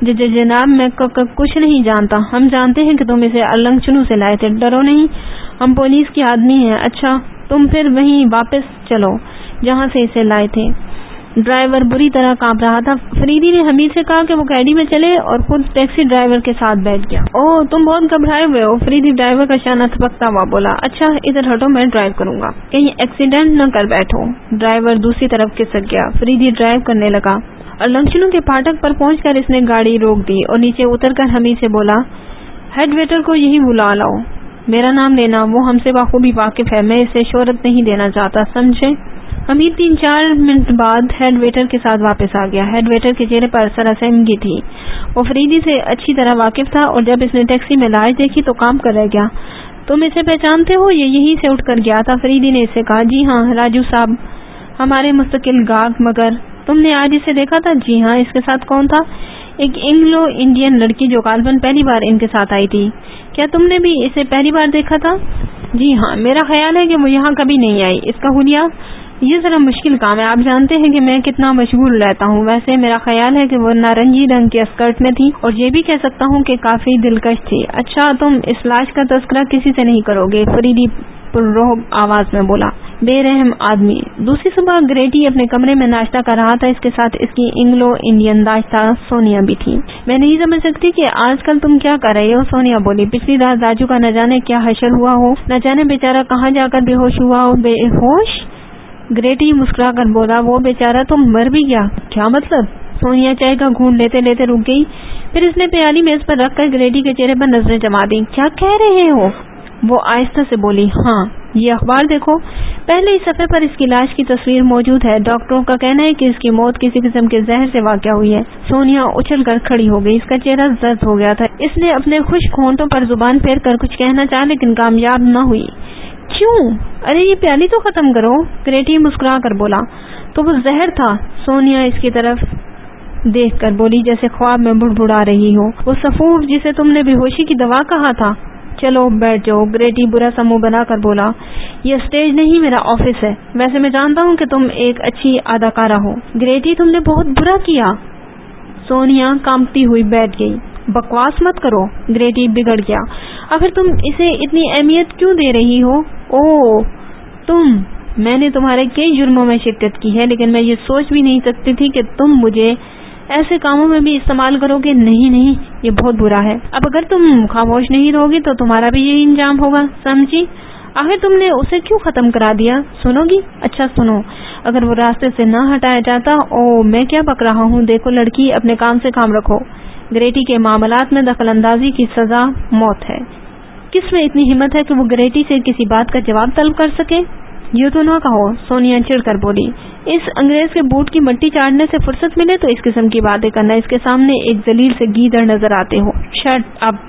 جناب میں کچھ نہیں جانتا. ہم جانتے ہیں کہ تم اسے ارلنگ چنو سے لائے تھے. ڈرو نہیں، ہم پولیس کے آدمی ہیں. اچھا تم پھر وہیں واپس چلو جہاں سے اسے لائے تھے. ڈرائیور بری طرح کانپ رہا تھا. فریدی نے حمید سے کہا کہ وہ گاڑی میں چلے اور خود ٹیکسی ڈرائیور کے ساتھ بیٹھ گیا. اوہ تم بہت گھبرائے ہوئے ہو، فریدی ڈرائیور کا شانہ تھپکتا ہوا بولا. اچھا ادھر ہٹو، میں ڈرائیو کروں گا، کہیں ایکسیڈنٹ نہ کر بیٹھو. ڈرائیور دوسری طرف کھسک گیا. فریدی ڈرائیو کرنے لگا. اور لنچنوں کے پھاٹک پر پہنچ کر اس نے گاڑی روک دی اور نیچے اتر کر حمید سے بولا، ہیڈ ویٹر کو یہی بلا لاؤ، میرا نام لینا، وہ ہم سے بخوبی واقف ہے. میں اسے شہرت نہیں دینا چاہتا، سمجھے؟ حمید 3-4 منٹ بعد ہیڈ ویٹر کے ساتھ واپس آ گیا. ہیڈ ویٹر کے چہرے پر سراسیمگی تھی. وہ فریدی سے اچھی طرح واقف تھا اور جب اس نے ٹیکسی میں لاش دیکھی تو کام کر رہ گیا. تم اسے پہچانتے ہو؟ یہ یہیں سے اٹھ کر گیا تھا. فریدی نے اس سے کہا. جی ہاں، راجو صاحب ہمارے مستقل گاہک. مگر تم نے آج اسے دیکھا تھا؟ جی ہاں. اس کے ساتھ کون تھا؟ ایک انگلو انڈین لڑکی جو غالباً پہلی بار ان کے ساتھ آئی تھی. کیا تم نے بھی اسے پہلی بار دیکھا تھا؟ جی ہاں، میرا خیال ہے کہ وہ یہاں کبھی نہیں آئی. اس کا حلیہ؟ یہ ذرا مشکل کام ہے. آپ جانتے ہیں کہ میں کتنا مشغول رہتا ہوں. ویسے میرا خیال ہے کہ وہ نارنجی رنگ کے اسکرٹ میں تھی اور یہ بھی کہہ سکتا ہوں کہ کافی دلکش تھی. اچھا تم اس لاش کا تذکرہ کسی سے نہیں کرو گے؟ فریدی پرروح آواز میں بولا. بے رحم آدمی. دوسری صبح گریٹی اپنے کمرے میں ناشتہ کر رہا تھا. اس کے ساتھ اس کی انگلو انڈین داشتہ سونیا بھی تھی. میں نہیں سمجھ سکتی کہ آج کل تم کیا کر رہے ہو، سونیا بولی. پچھلی رات راجو کا نہ جانے کیا حشر ہوا ہو، نہ جانے بیچارہ کہاں جا کر بے ہوش ہوا ہو. بے ہوش؟ گریٹی مسکرا کر بولا. وہ بیچارہ تو مر بھی گیا. کیا مطلب؟ سونیا چائے کا گھونٹ لیتے لیتے رک گئی. پھر اس نے پیالی میز پر رکھ کر گریٹی کے چہرے پر نظریں جما دی. کیا کہہ رہے ہو؟ وہ آہستہ سے بولی. ہاں یہ اخبار دیکھو، پہلے ہی صفحے پر اس کی لاش کی تصویر موجود ہے. ڈاکٹروں کا کہنا ہے کہ اس کی موت کسی قسم کے زہر سے واقع ہوئی ہے. سونیا اچھل کر کھڑی ہو گئی. اس کا چہرہ زرد ہو گیا تھا. اس نے اپنے خشک ہونٹوں پر زبان پھیر کر کچھ کہنا چاہا لیکن کامیاب نہ ہوئی. کیوں؟ ارے یہ پیالی تو ختم کرو. گریٹی مسکرا کر بولا. تو وہ زہر تھا. سونیا اس کی طرف دیکھ کر بولی جیسے خواب میں بڑبڑا رہی ہو. وہ سفوف جسے تم نے بے ہوشی کی دوا کہا تھا. چلو بیٹھ جاؤ. گریٹی برا سا منہ بنا کر بولا. یہ اسٹیج نہیں، میرا آفس ہے. ویسے میں جانتا ہوں کہ تم ایک اچھی اداکارہ ہو. گریٹی تم نے بہت برا کیا. سونیا کانپتی ہوئی بیٹھ گئی. بکواس مت کرو. گریٹی بگڑ گیا. آخر تم اسے اتنی اہمیت کیوں دے رہی ہو؟ اوہ تم، میں نے تمہارے کئی جرموں میں شرکت کی ہے لیکن میں یہ سوچ بھی نہیں سکتی تھی کہ تم مجھے ایسے کاموں میں بھی استعمال کرو گے. نہیں یہ بہت برا ہے. اب اگر تم خاموش نہیں رہو گی تو تمہارا بھی یہی انجام ہوگا، سمجھی؟ آخر تم نے اسے کیوں ختم کرا دیا؟ سنو گی؟ اچھا سنو. اگر وہ راستے سے نہ ہٹایا جاتا. میں کیا بک رہا ہوں. دیکھو لڑکی، اپنے کام سے کام رکھو. گریٹی کے معاملات میں دخل اندازی کی سزا موت ہے. کس میں اتنی ہمت ہے کہ وہ گریٹی سے کسی بات کا جواب طلب کر سکے؟ یہ تو نہ کہو. سونیا چڑ کر بولی. اس انگریز کے بوٹ کی مٹی چاٹنے سے فرصت ملے تو اس قسم کی باتیں کرنا. اس کے سامنے ایک ذلیل سے گیدڑ نظر آتے ہو. Shut up.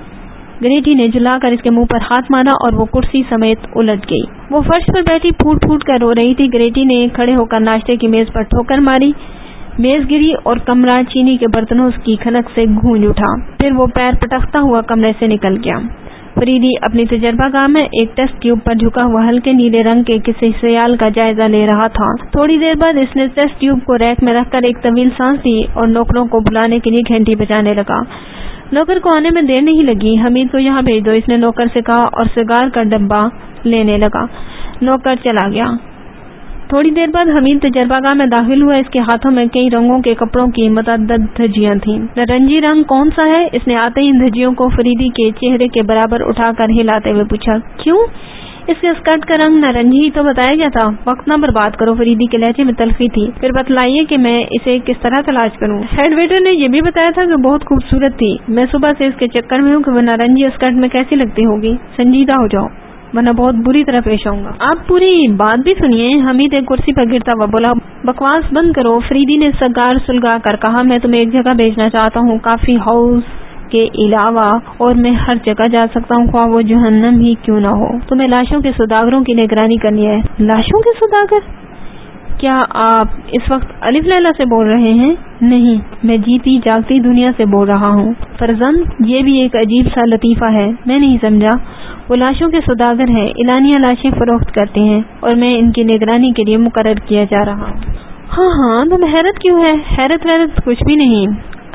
گریٹی نے جلا کر اس کے منہ پر ہاتھ مارا اور وہ کرسی سمیت الٹ گئی. وہ فرش پر بیٹھی پھوٹ پھوٹ کر رو رہی تھی. گریٹی نے کھڑے ہو کر ناشتے کی میز پر ٹھوکر ماری. میز گری اور کمرہ چینی کے برتنوں کی کھنک سے گونج اٹھا. پھر وہ پیر پٹکتا ہوا کمرے سے نکل گیا. فریدی اپنی تجربہ گاہ میں ایک ٹیسٹ ٹیوب پر جھکا ہوا ہلکے نیلے رنگ کے کسی سیال کا جائزہ لے رہا تھا. تھوڑی دیر بعد اس نے ٹیسٹ ٹیوب کو ریک میں رکھ کر ایک طویل سانس لی اور نوکروں کو بلانے کے لیے گھنٹی بجانے لگا. نوکر کو آنے میں دیر نہیں لگی. حمید کو یہاں بھیج دو، اس نے نوکر سے کہا اور سگار کا ڈبہ لینے لگا. نوکر چلا گیا. تھوڑی دیر بعد حمید تجربہ گاہ میں داخل ہوا. اس کے ہاتھوں میں کئی رنگوں کے کپڑوں کی متعدد دھجیاں تھیں. نارنجی رنگ کون سا ہے؟ اس نے آتے ہی ان دھجیوں کو فریدی کے چہرے کے برابر اٹھا کر ہلاتے ہوئے پوچھا. کیوں؟ اس کے اسکرٹ کا رنگ نارنجی تو بتایا گیا تھا. وقت نہ برباد کرو. فریدی کے لہجے میں تلخی تھی. پھر بتلائیے کہ میں اسے کس طرح تلاش کروں. ہیڈ ویٹر نے یہ بھی بتایا تھا کہ بہت خوبصورت تھی. میں صبح سے اس کے چکر میں ہوں کہ وہ نارنجی اسکرٹ میں کیسی لگتی ہوگی. سنجیدہ ہو جاؤ ورنہ بہت بری طرح پیش آؤں گا. آپ پوری بات بھی سنیے. حمید ایک کرسی پر گرتا ہوا بولا. بکواس بند کرو. فریدی نے سگار سلگا کر کہا. میں تمہیں ایک جگہ بھیجنا چاہتا ہوں، کافی ہاؤس کے علاوہ، اور میں ہر جگہ جا سکتا ہوں، خواہ وہ جہنم ہی کیوں نہ ہو. تمہیں لاشوں کے سوداگروں کی نگرانی کرنی ہے. لاشوں کے سوداگر؟ کیا آپ اس وقت الف لیلا سے بول رہے ہیں؟ نہیں، میں جیتی جاگتی دنیا سے بول رہا ہوں. فرزند، یہ بھی ایک عجیب سا لطیفہ ہے. میں نہیں سمجھا. وہ لاشوں کے سوداگر ہیں، اعلانیہ لاشیں فروخت کرتے ہیں اور میں ان کی نگرانی کے لیے مقرر کیا جا رہا ہوں. ہاں تو حیرت کیوں ہے؟ حیرت ویرت کچھ بھی نہیں.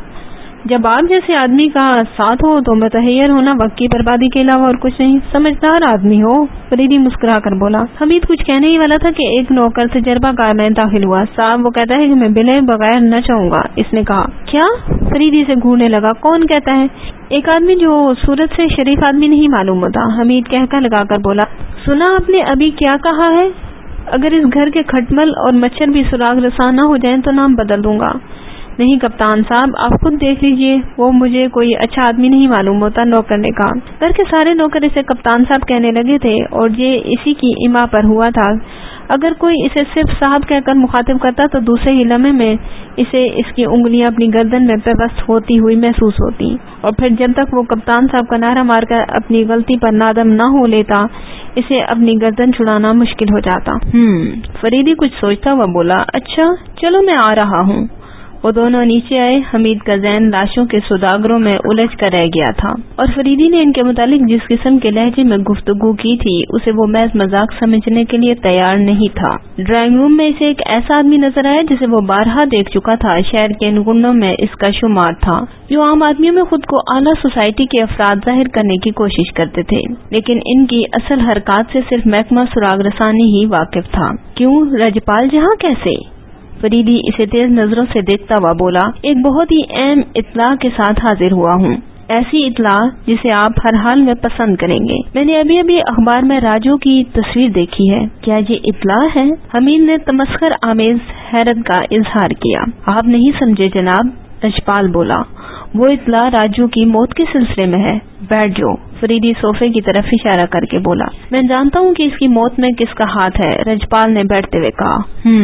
جب آپ جیسے آدمی کا ساتھ ہو تو متحیر ہونا وقت کی بربادی کے علاوہ اور کچھ نہیں. سمجھدار آدمی ہو. فریدی مسکرا کر بولا. حمید کچھ کہنے ہی والا تھا کہ ایک نوکر تجربہ کار میں داخل ہوا. صاحب، وہ کہتا ہے کہ میں بلے بغیر نہ چاہوں گا. اس نے کہا. کیا؟ فریدی سے گھورنے لگا. کون کہتا ہے؟ ایک آدمی جو صورت سے شریف آدمی نہیں معلوم ہوتا. حمید کہکا لگا کر بولا. سنا آپ نے ابھی کیا کہا ہے؟ اگر اس گھر کے کھٹمل اور مچھر بھی سراغ رساں نہ ہو جائیں تو نام بدل دوں گا. نہیں کپتان صاحب، آپ خود دیکھ لیجئے، وہ مجھے کوئی اچھا آدمی نہیں معلوم ہوتا. نوکر نے کہا. گھر کے سارے نوکر اسے کپتان صاحب کہنے لگے تھے اور یہ اسی کی اما پر ہوا تھا. اگر کوئی اسے صرف صاحب کہہ کر مخاطب کرتا تو دوسرے ہی لمحے میں اسے اس کی انگلیاں اپنی گردن میں پیوست ہوتی ہوئی محسوس ہوتی، اور پھر جب تک وہ کپتان صاحب کا نعرہ مار کر اپنی غلطی پر نادم نہ ہو لیتا، اسے اپنی گردن چھڑانا مشکل ہو جاتا. فریدی کچھ سوچتا ہوا بولا. اچھا چلو میں آ رہا ہوں. وہ دونوں نیچے آئے. حمید کا ذہن لاشوں کے سوداگروں میں الجھ کر رہ گیا تھا اور فریدی نے ان کے متعلق جس قسم کے لہجے میں گفتگو کی تھی اسے وہ محض مذاق سمجھنے کے لیے تیار نہیں تھا. ڈرائنگ روم میں اسے ایک ایسا آدمی نظر آیا جسے وہ بارہا دیکھ چکا تھا. شہر کے ان گنڈوں میں اس کا شمار تھا جو عام آدمیوں میں خود کو اعلیٰ سوسائٹی کے افراد ظاہر کرنے کی کوشش کرتے تھے، لیکن ان کی اصل حرکات سے صرف محکمہ سراغ رسانی ہی واقف تھا. کیوں؟ رجپال جہاں کیسے؟ فریدی اسے تیز نظروں سے دیکھتا ہوا بولا. ایک بہت ہی اہم اطلاع کے ساتھ حاضر ہوا ہوں. ایسی اطلاع جسے آپ ہر حال میں پسند کریں گے. میں نے ابھی اخبار میں راجو کی تصویر دیکھی ہے. کیا یہ اطلاع ہے؟ حمید نے تمسخر آمیز حیرت کا اظہار کیا. آپ نہیں سمجھے جناب، رجپال بولا. وہ اطلاع راجو کی موت کے سلسلے میں ہے. بیٹھ جاؤ. فریدی صوفے کی طرف اشارہ کر کے بولا. میں جانتا ہوں کہ اس کی موت میں کس کا ہاتھ ہے، رجپال نے بیٹھتے ہوئے کہا.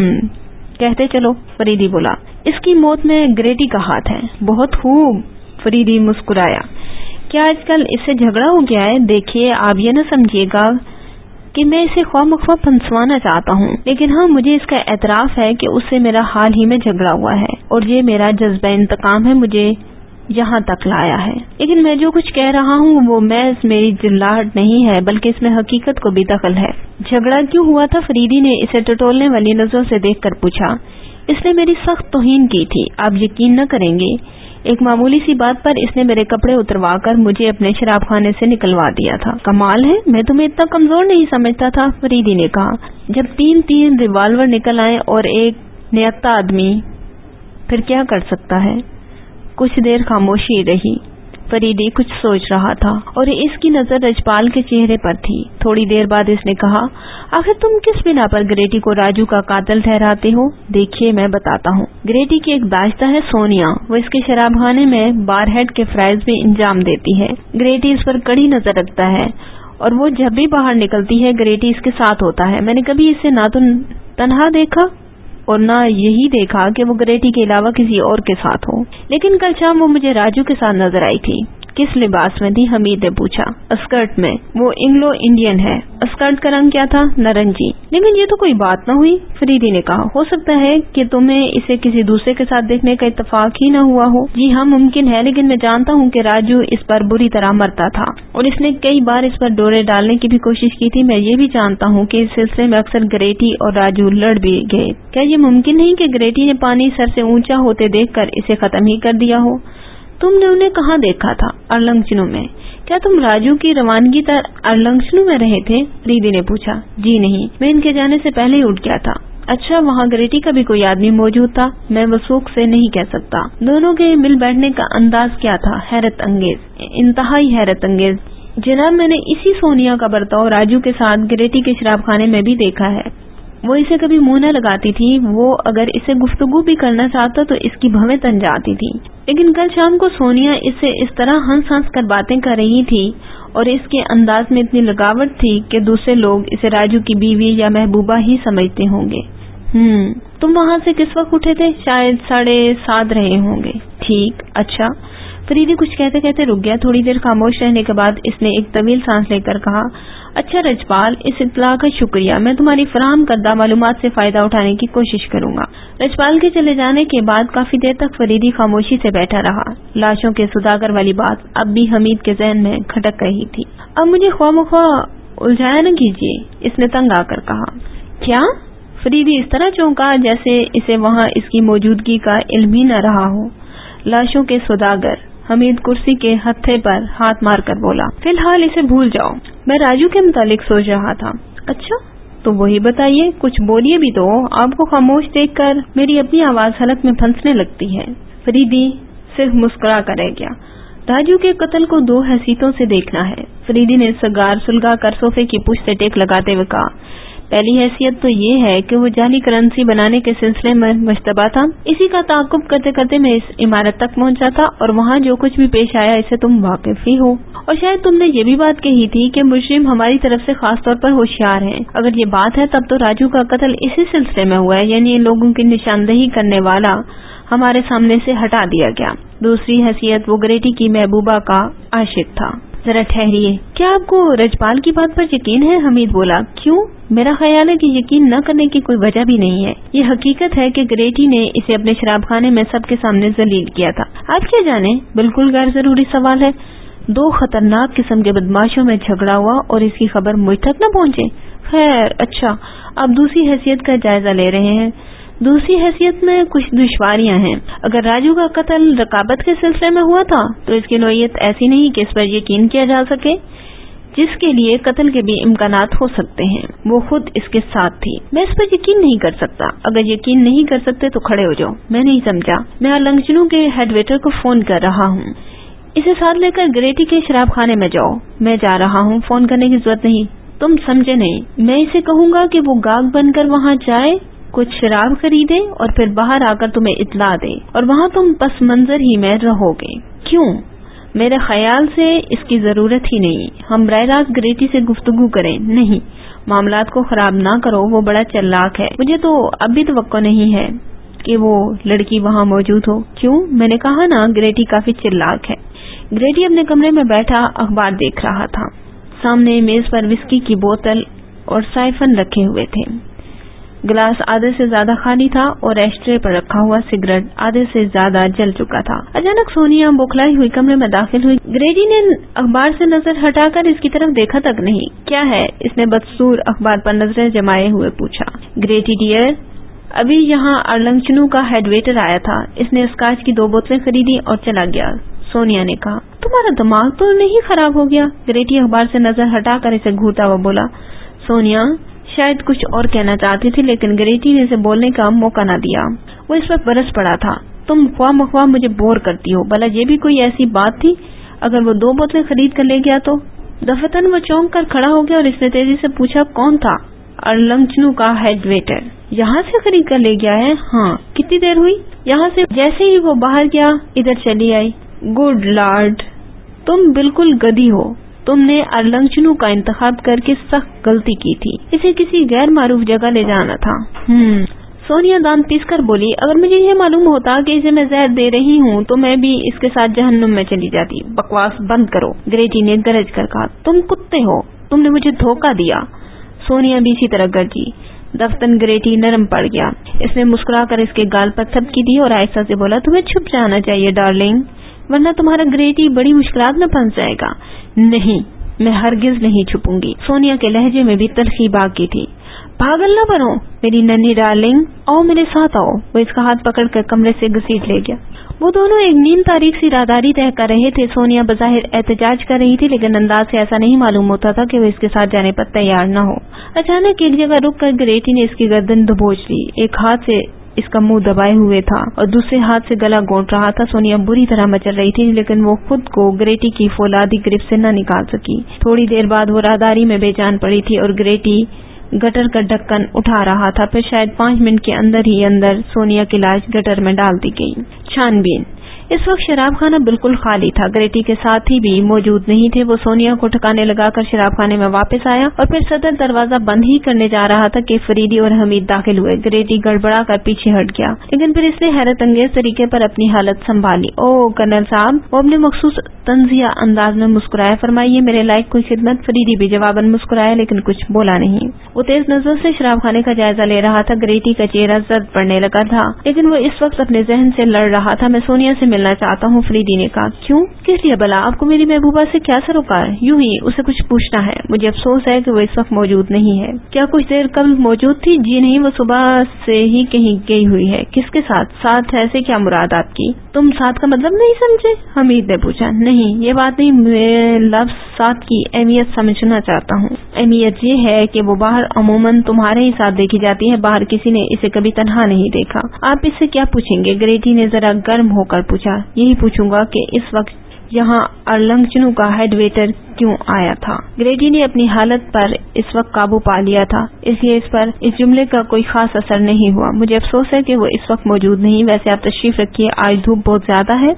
کہتے چلو، فریدی بولا. اس کی موت میں گریٹی کا ہاتھ ہے. بہت خوب، فریدی مسکرایا. کیا آج کل اس سے جھگڑا ہو گیا ہے؟ دیکھیے، آپ یہ نہ سمجھیے گا کہ میں اسے خواہ مخواہ پھنسوانا چاہتا ہوں، لیکن ہاں مجھے اس کا اعتراف ہے کہ اس سے میرا حال ہی میں جھگڑا ہوا ہے اور یہ میرا جذبہ انتقام ہے مجھے یہاں تک لایا ہے. لیکن میں جو کچھ کہہ رہا ہوں وہ محض میری جلاہٹ نہیں ہے، بلکہ اس میں حقیقت کو بھی دخل ہے. جھگڑا کیوں ہوا تھا؟ فریدی نے اسے ٹٹولنے والی نظروں سے دیکھ کر پوچھا. اس نے میری سخت توہین کی تھی. آپ یقین نہ کریں گے، ایک معمولی سی بات پر اس نے میرے کپڑے اتروا کر مجھے اپنے شراب خانے سے نکلوا دیا تھا. کمال ہے، میں تمہیں اتنا کمزور نہیں سمجھتا تھا، فریدی نے کہا. جب تین ریوالور نکل آئے اور ایک نیکتا آدمی پھر کیا کر سکتا ہے. کچھ دیر خاموشی رہی. فریدی کچھ سوچ رہا تھا اور اس کی نظر رجپال کے چہرے پر تھی. تھوڑی دیر بعد اس نے کہا. آخر تم کس بنا پر گریٹی کو راجو کا قاتل ٹھہراتے ہو؟ دیکھیے میں بتاتا ہوں. گریٹی کی ایک داشتہ ہے سونیا، وہ اس کے شراب خانے میں بار ہیڈ کے فرائض بھی انجام دیتی ہے. گریٹی اس پر کڑی نظر رکھتا ہے اور وہ جب بھی باہر نکلتی ہے گریٹی اس کے ساتھ ہوتا ہے. میں نے کبھی اسے نہ تو تنہا دیکھا اور نہ یہی دیکھا کہ وہ گریٹی کے علاوہ کسی اور کے ساتھ ہو. لیکن کل شام وہ مجھے راجو کے ساتھ نظر آئی تھی. किस लिबास में थी? हमीद ने पूछा। स्कर्ट में। वो इंग्लो इंडियन है। स्कर्ट का रंग क्या था? नारंगी। लेकिन ये तो कोई बात न हुई, फरीदी ने कहा। हो सकता है कि तुम्हें इसे किसी दूसरे के साथ देखने का इत्तेफाक ही न हुआ हो। जी हाँ, मुमकिन है, लेकिन मैं जानता हूँ कि राजू इस पर बुरी तरह मरता था और इसने कई बार इस पर डोरे डालने की भी कोशिश की थी। मैं ये भी जानता हूँ कि इस सिलसिले में अक्सर ग्रेटी और राजू लड़ भी गए। क्या ये मुमकिन नहीं कि ग्रेटी ने पानी सर से ऊंचा होते देखकर इसे खत्म ही कर दिया हो? तुमने उन्हें कहाँ देखा था? अर्लंगचुनु में। क्या तुम राजू की रवानगी तक अर्लंगचुनु में रहे थे? फरीदी ने पूछा। जी नहीं, मैं इनके जाने से पहले ही उठ गया था। अच्छा, वहाँ ग्रेटी का भी कोई आदमी मौजूद था? मैं वसूख से नहीं कह सकता। दोनों के मिल बैठने का अंदाज क्या था? हैरत अंगेज, इंतहाई हैरत अंगेज। जनाब, मैंने इसी सोनिया का बर्ताव राजू के साथ ग्रेटी के शराबखाने में भी देखा है। वो इसे कभी मुंह न लगाती थी। वो अगर इसे गुफ्तगू भी करना चाहता तो इसकी भवें तन जाती थी। लेकिन कल शाम को सोनिया इससे इस तरह हंस हंस कर बातें कर रही थी और इसके अंदाज में इतनी लगावट थी कि दूसरे लोग इसे राजू की बीवी या महबूबा ही समझते होंगे। तुम वहाँ से किस वक्त उठे थे? शायद 7:30 रहे होंगे। ठीक। अच्छा। फरीदी कुछ कहते कहते रुक गया। थोड़ी देर खामोश रहने के बाद इसने एक तवील सांस लेकर कहा, अच्छा रजपाल, इस इत्तला का शुक्रिया। मैं तुम्हारी फराहम करदा मालूमात से फायदा उठाने की कोशिश करूंगा। रजपाल के चले जाने के बाद काफी देर तक फरीदी खामोशी से बैठा रहा। लाशों के सुदागर वाली बात अब भी हमीद के जहन में खटक रही थी। अब मुझे ख्वामख्वा उलझाया न कीजिए, इसने तंग आकर कहा। क्या? फरीदी इस तरह चौंका जैसे इसे वहाँ इसकी मौजूदगी का इल्म ही न रहा हो। लाशों के सुदागर। हमीद कुर्सी के हत्थे पर हाथ मारकर बोला, फिलहाल इसे भूल जाओ। मैं राजू के मुतालिक सोच रहा था। अच्छा, तो वही बताइए, कुछ बोलिए भी तो। आपको खामोश देखकर मेरी अपनी आवाज हलक में फंसने लगती है। फरीदी सिर्फ मुस्कुरा कर रह गया। राजू के कत्ल को 2 हैसियतों से देखना है। फरीदी ने सगार सुलगा कर सोफे की पुश्त से टेक लगाते हुए कहा, पहली हैसियत तो ये है कि वो जाली करेंसी बनाने के सिलसिले में मुश्तबा था। इसी का ताक़ुब करते करते मैं इस इमारत तक पहुंचा था और वहाँ जो कुछ भी पेश आया इससे तुम वाकिफ ही हो। और शायद तुमने ये भी बात कही थी कि मुजरिम हमारी तरफ से खास तौर पर होशियार हैं। अगर ये बात है तब तो राजू का कत्ल इसी सिलसिले में हुआ है, यानी इन लोगों की निशानदही करने वाला हमारे सामने से हटा दिया गया। दूसरी हैसियत, वो ग्रेटी की महबूबा का आशिक था। जरा ठहरिए, क्या आपको रजपाल की बात पर यकीन है? हमीद बोला। क्यों? मेरा ख्याल है कि यकीन न करने की कोई वजह भी नहीं है। ये हकीकत है कि ग्रेटी ने इसे अपने शराबखाने में सबके सामने जलील किया था। आप क्या जाने? बिल्कुल गैर जरूरी सवाल है। 2 खतरनाक किस्म के बदमाशों में झगड़ा हुआ और इसकी खबर मुझ तक न पहुंचे। खैर, अच्छा, आप दूसरी हैसियत का जायजा ले रहे हैं। दूसरी हैसियत में कुछ दुश्वारियां हैं। अगर राजू का कत्ल रकाबत के सिलसिले में हुआ था तो इसकी नौयत ऐसी नहीं कि इस पर यकीन किया जा सके, जिसके लिए कत्ल के भी इम्कानात हो सकते हैं। वो खुद इसके साथ थी। मैं इस पर यकीन नहीं कर सकता। अगर यकीन नहीं कर सकते तो खड़े हो जाओ। मैं नहीं समझा। मैं अर्लंगचुनु के हेड वेटर को फोन कर रहा हूँ। इसे साथ लेकर ग्रेटी के शराबखाने में जाओ। मैं जा रहा हूँ, फोन करने की जरूरत नहीं। तुम समझे नहीं। मैं इसे कहूंगा कि वो गाग बनकर वहाँ जाए, कुछ शराब खरीदे और फिर बाहर आकर तुम्हें इत्तला दे और वहाँ तुम पस मंजर ही में रहोगे। क्यों? मेरे ख्याल से इसकी जरूरत ही नहीं। हम बराह रास्त ग्रेटी से गुफ्तगू करें। नहीं, मामलात को खराब ना करो। वो बड़ा चालाक है। मुझे तो अब भी तवक्को नहीं है कि वो लड़की वहाँ मौजूद हो। क्यों? मैंने कहा ना, ग्रेटी काफी चालाक है। ग्रेटी अपने कमरे में बैठा अखबार देख रहा था। सामने मेज पर विस्की की बोतल और साइफन रखे हुए थे। गिलास आधे से ज्यादा खाली था और एस्ट्रे पर रखा हुआ सिगरेट आधे से ज्यादा जल चुका था। अचानक सोनिया बौखलाई हुई कमरे में दाखिल हुई। ग्रेडी ने अखबार से नजर हटाकर इसकी तरफ देखा तक नहीं। क्या है? इसने बदसूर अखबार पर नजरें जमाए हुए पूछा। ग्रेटी डियर, अभी यहाँ अर्लंगचुनु का हेड वेटर आया था। इसने स्कॉच की 2 बोतलें खरीदी और चला गया। सोनिया ने कहा, तुम्हारा दिमाग तो नहीं खराब हो गया? ग्रेटी अखबार से नजर हटाकर इसे घूरता हुआ बोला। सोनिया शायद कुछ और कहना चाहती थी, लेकिन ग्रेटी ने इसे बोलने का मौका न दिया। वो इस पर बरस पड़ा था। तुम ख्वाह मुझे बोर करती हो। भला ये भी कोई ऐसी बात थी? अगर वो 2 बोतलें खरीद कर ले गया तो? दफतन वो चौंक कर खड़ा हो गया और इसने तेजी से पूछा, कौन था? अर्लंगचुनु का हेड वेटर। यहाँ से खरीद कर ले गया है? हाँ। कितनी देर हुई? यहाँ से जैसे ही वो बाहर गया इधर चली आई। गुड लॉर्ड, तुम बिल्कुल गधी हो। तुमने अर्लंगचुनु का इंतखाब करके सख्त गलती की थी। इसे किसी गैर मारूफ जगह ले जाना था। سونیا دانت پیس کر بولی، اگر مجھے یہ معلوم ہوتا کہ اسے میں زہر دے رہی ہوں تو میں بھی اس کے ساتھ جہنم میں چلی جاتی۔ بکواس بند کرو، گریٹی نے گرج کر کہا۔ تم کتے ہو، تم نے مجھے دھوکہ دیا۔ سونیا بھی اسی طرح گرجی۔ دفتن گریٹی نرم پڑ گیا۔ اس نے مسکرا کر اس کے گال پر تھپکی دی اور آہستہ سے بولا، تمہیں چھپ جانا چاہیے ڈارلنگ، ورنہ تمہارا گریٹی بڑی مشکلات میں پھنس جائے گا۔ نہیں، میں ہرگز نہیں چھپوں گی۔ سونیا کے لہجے میں بھی تلخی باقی تھی۔ پاگل نہ بنو میری ننھی ڈارلنگ، آؤ میرے ساتھ آؤ۔ وہ اس کا ہاتھ پکڑ کر کمرے سے گھسیٹ لے گیا۔ وہ دونوں ایک نیم تاریخ سی راہداری طے کر رہے تھے۔ سونیا بظاہر احتجاج کر رہی تھی، لیکن انداز سے ایسا نہیں معلوم ہوتا تھا کہ وہ اس کے ساتھ جانے پر تیار نہ ہو۔ اچانک ایک جگہ رک کر گریٹی نے اس کی گردن دبوچ لی، ایک ہاتھ سے اس کا منہ دبائے ہوئے تھا اور دوسرے ہاتھ سے گلا گھونٹ رہا تھا۔ سونیا بری طرح مچل رہی تھی، لیکن وہ خود کو گریٹی کی فولادی گرفت سے نہ نکال سکی۔ تھوڑی دیر بعد وہ راہداری میں بے جان پڑی تھی اور گریٹی گٹر کا ڈھکن اٹھا رہا تھا۔ پھر شاید 5 منٹ کے اندر ہی سونیا کی لاش گٹر میں ڈال دی گئی۔ چھان بین۔ اس وقت شراب خانہ بالکل خالی تھا۔ گریٹی کے ساتھی بھی موجود نہیں تھے۔ وہ سونیا کو ٹھکانے لگا کر شراب خانے میں واپس آیا اور پھر صدر دروازہ بند ہی کرنے جا رہا تھا کہ فریدی اور حمید داخل ہوئے۔ گریٹی گڑبڑا کر پیچھے ہٹ گیا، لیکن پھر اس نے حیرت انگیز طریقے پر اپنی حالت سنبھالی۔ او کرنل صاحب، وہ اپنے مخصوص طنزیہ انداز میں مسکرایا۔ فرمائیے میرے لائق کوئی خدمت؟ فریدی بھی جواباً مسکرایا، لیکن کچھ بولا نہیں۔ وہ تیز نظر سے شراب خانے کا جائزہ لے رہا تھا۔ گریٹی کا چہرہ زرد پڑنے لگا تھا، لیکن وہ اس وقت اپنے ذہن سے لڑ رہا تھا۔ میں سونیا سے ملنا چاہتا ہوں، فریدی نے کہا۔ کیوں؟ کس لیے بلا؟ آپ کو میری محبوبہ سے کیا سروکار؟ یوں ہی اسے کچھ پوچھنا ہے۔ مجھے افسوس ہے کہ وہ اس وقت موجود نہیں ہے۔ کیا کچھ دیر قبل موجود تھی؟ جی نہیں، وہ صبح سے ہی کہیں گئی ہوئی ہے۔ کس کے ساتھ؟ ساتھ ہے سے کیا مراد آپ کی؟ تم ساتھ کا مطلب نہیں سمجھے؟ حمید نے پوچھا۔ نہیں، یہ بات نہیں، میں لفظ ساتھ کی اہمیت سمجھنا چاہتا ہوں۔ اہمیت یہ ہے کہ وہ باہر عموماً تمہارے ہی ساتھ دیکھی جاتی ہے، باہر کسی نے اسے کبھی تنہا نہیں دیکھا۔ آپ اس سے کیا پوچھیں گے؟ گریٹی نے ذرا گرم ہو کر پوچھا۔ یہی پوچھوں گا کہ اس وقت یہاں ارلنگچنو کا ہیڈ ویٹر کیوں آیا تھا؟ گریٹی نے اپنی حالت پر اس وقت قابو پا لیا تھا، اس لیے اس پر اس جملے کا کوئی خاص اثر نہیں ہوا۔ مجھے افسوس ہے کہ وہ اس وقت موجود نہیں۔ ویسے آپ تشریف رکھیے، آج دھوپ بہت زیادہ ہے۔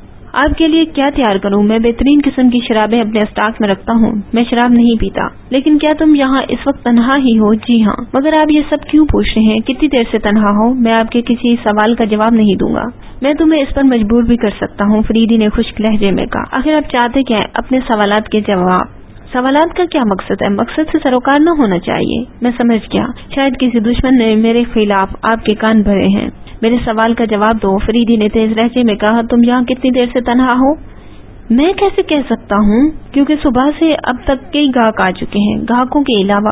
آپ کے لیے کیا تیار کروں؟ میں بہترین قسم کی شرابیں اپنے اسٹاک میں رکھتا ہوں۔ میں شراب نہیں پیتا۔ لیکن کیا تم یہاں اس وقت تنہا ہی ہو؟ جی ہاں۔ مگر آپ یہ سب کیوں پوچھ رہے ہیں؟ کتنی دیر سے تنہا ہو؟ میں آپ کے کسی سوال کا جواب نہیں دوں گا۔ میں تمہیں اس پر مجبور بھی کر سکتا ہوں، فریدی نے خشک لہجے میں کہا۔ آخر آپ چاہتے کیا ہیں؟ اپنے سوالات کے جواب۔ سوالات کا کیا مقصد ہے؟ مقصد سے سروکار نہ ہونا چاہیے۔ میں سمجھ گیا، شاید کسی دشمن نے میرے خلاف آپ کے کان بھرے ہیں۔ میرے سوال کا جواب دو، فریدی نے تیز لہجے میں کہا۔ تم یہاں کتنی دیر سے تنہا ہو؟ میں کیسے کہہ سکتا ہوں، کیونکہ صبح سے اب تک کئی گاہک آ چکے ہیں۔ گاہکوں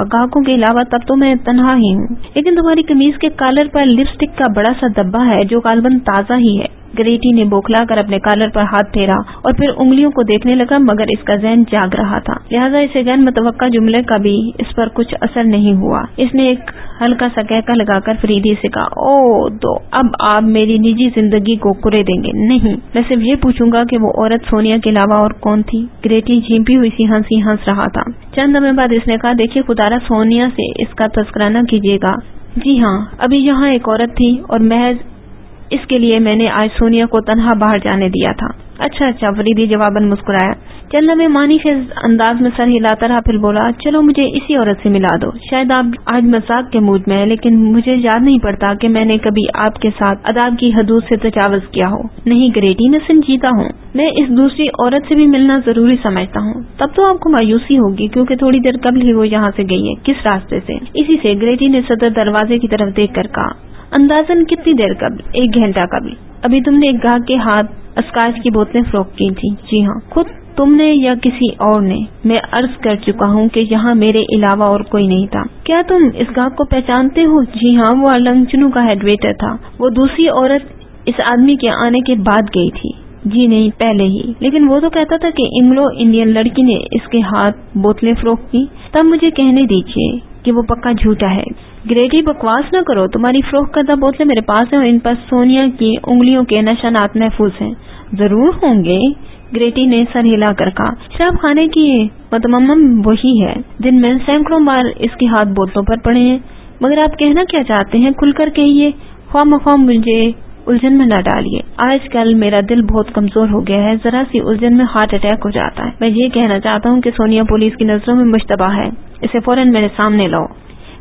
کے علاوہ تب تو میں تنہا ہی ہوں۔ لیکن تمہاری قمیض کے کالر پر لپسٹک کا بڑا سا دبا ہے جو غالباً تازہ ہی ہے۔ گریٹی نے بوکھلا کر اپنے کالر پر ہاتھ پھیرا اور پھر انگلیوں کو دیکھنے لگا، مگر اس کا ذہن جاگ رہا تھا، لہذا اسے غیر متوقع جملے کا بھی اس پر کچھ اثر نہیں ہوا۔ اس نے ایک ہلکا سا کہکا لگا کر فریدی سے کہا، او تو اب آپ میری نجی زندگی کو کرے دیں گے؟ نہیں، میں صرف یہ پوچھوں گا کہ وہ عورت سونیا کے علاوہ اور کون تھی؟ گریٹی جھیمپی ہوئی سی ہنسی ہنس رہا تھا۔ چند لمحے بعد اس نے کہا، دیکھیے خدارا، سونیا سے اس کا تذکرہ نہ کیجیے گا۔ جی ہاں، ابھی یہاں ایک عورت تھی اور محض اس کے لیے میں نے آج سونیا کو تنہا باہر جانے دیا تھا۔ اچھا، فریدی جواباً مسکرایا۔ چند لمحے معنی خیز انداز میں سر ہلاتا رہا، پھر بولا، چلو مجھے اسی عورت سے ملا دو۔ شاید آپ آج مذاق کے موڈ میں ہیں، لیکن مجھے یاد نہیں پڑتا کہ میں نے کبھی آپ کے ساتھ آداب کی حدود سے تجاوز کیا ہو۔ نہیں گریٹی، میں سنجیدہ ہوں۔ میں اس دوسری عورت سے بھی ملنا ضروری سمجھتا ہوں۔ تب تو آپ کو مایوسی ہوگی کیونکہ تھوڑی دیر قبل ہی وہ یہاں سے گئی ہے۔ کس راستے سے؟ اسی سے، گریٹی نے صدر دروازے کی طرف دیکھ کر کہا۔ اندازاً کتنی دیر قبل؟ 1 گھنٹہ قبل۔ ابھی تم نے ایک گاہک کے ہاتھ اسکاچ کی بوتلیں فروخت کی تھی؟ جی ہاں۔ خود تم نے یا کسی اور نے؟ میں عرض کر چکا ہوں کہ یہاں میرے علاوہ اور کوئی نہیں تھا۔ کیا تم اس گاہک کو پہچانتے ہو؟ جی ہاں، وہ ارلنگچنو کا ہیڈ ویٹر تھا۔ وہ دوسری عورت اس آدمی کے آنے کے بعد گئی تھی؟ جی نہیں، پہلے ہی۔ لیکن وہ تو کہتا تھا کہ انگلو انڈین لڑکی نے اس کے ہاتھ بوتلیں فروخت کی۔ تب مجھے کہنے دیجیے کہ وہ پکا جھوٹا ہے۔ گریٹی بکواس نہ کرو، تمہاری فروخت کردہ بوتلیں میرے پاس ہیں اور ان پر سونیا کی انگلیوں کے نشانات محفوظ ہیں۔ ضرور ہوں گے، گریٹی نے سر ہلا کر کہا۔ شراب خانے کی متمم وہی ہے، دن میں سینکڑوں بار اس کے ہاتھ بوتلوں پر پڑے ہیں۔ مگر آپ کہنا کیا چاہتے ہیں؟ کھل کر کہیے، خواہ مخواہ مجھے الجھن میں نہ ڈالیے۔ آج کل میرا دل بہت کمزور ہو گیا ہے، ذرا سی الجھن میں ہارٹ اٹیک ہو جاتا ہے۔ میں یہ کہنا چاہتا ہوں کہ سونیا پولیس کی نظروں میں مشتبہ ہے، اسے فوراً میرے سامنے لاؤ۔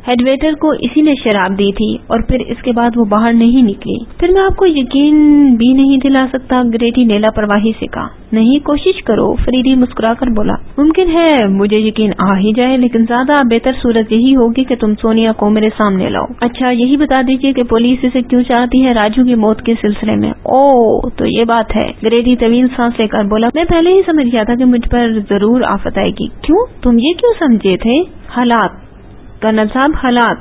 हेड वेटर को इसी نے شراب دی تھی اور پھر اس کے بعد وہ باہر نہیں نکلی۔ پھر میں آپ کو یقین بھی نہیں دلا سکتا، گریٹی نے لاپرواہی سے کہا۔ نہیں، کوشش کرو، فریدی مسکرا کر بولا۔ ممکن ہے مجھے یقین آ ہی جائے، لیکن زیادہ بہتر صورت یہی ہوگی کہ تم سونیا کو میرے سامنے لاؤ۔ اچھا یہی بتا دیجیے کہ پولیس اسے کیوں چاہتی ہے راجو کی موت کے سلسلے میں؟ اوہ تو یہ بات ہے، گریٹی طویل سانس لے کر بولا۔ میں پہلے ہی سمجھ گیا تھا کہ مجھ پر ضرور آفت آئے گی۔ کیوں؟ تم یہ کیوں سمجھے تھے؟ حالات کرنل صاحب، حالات،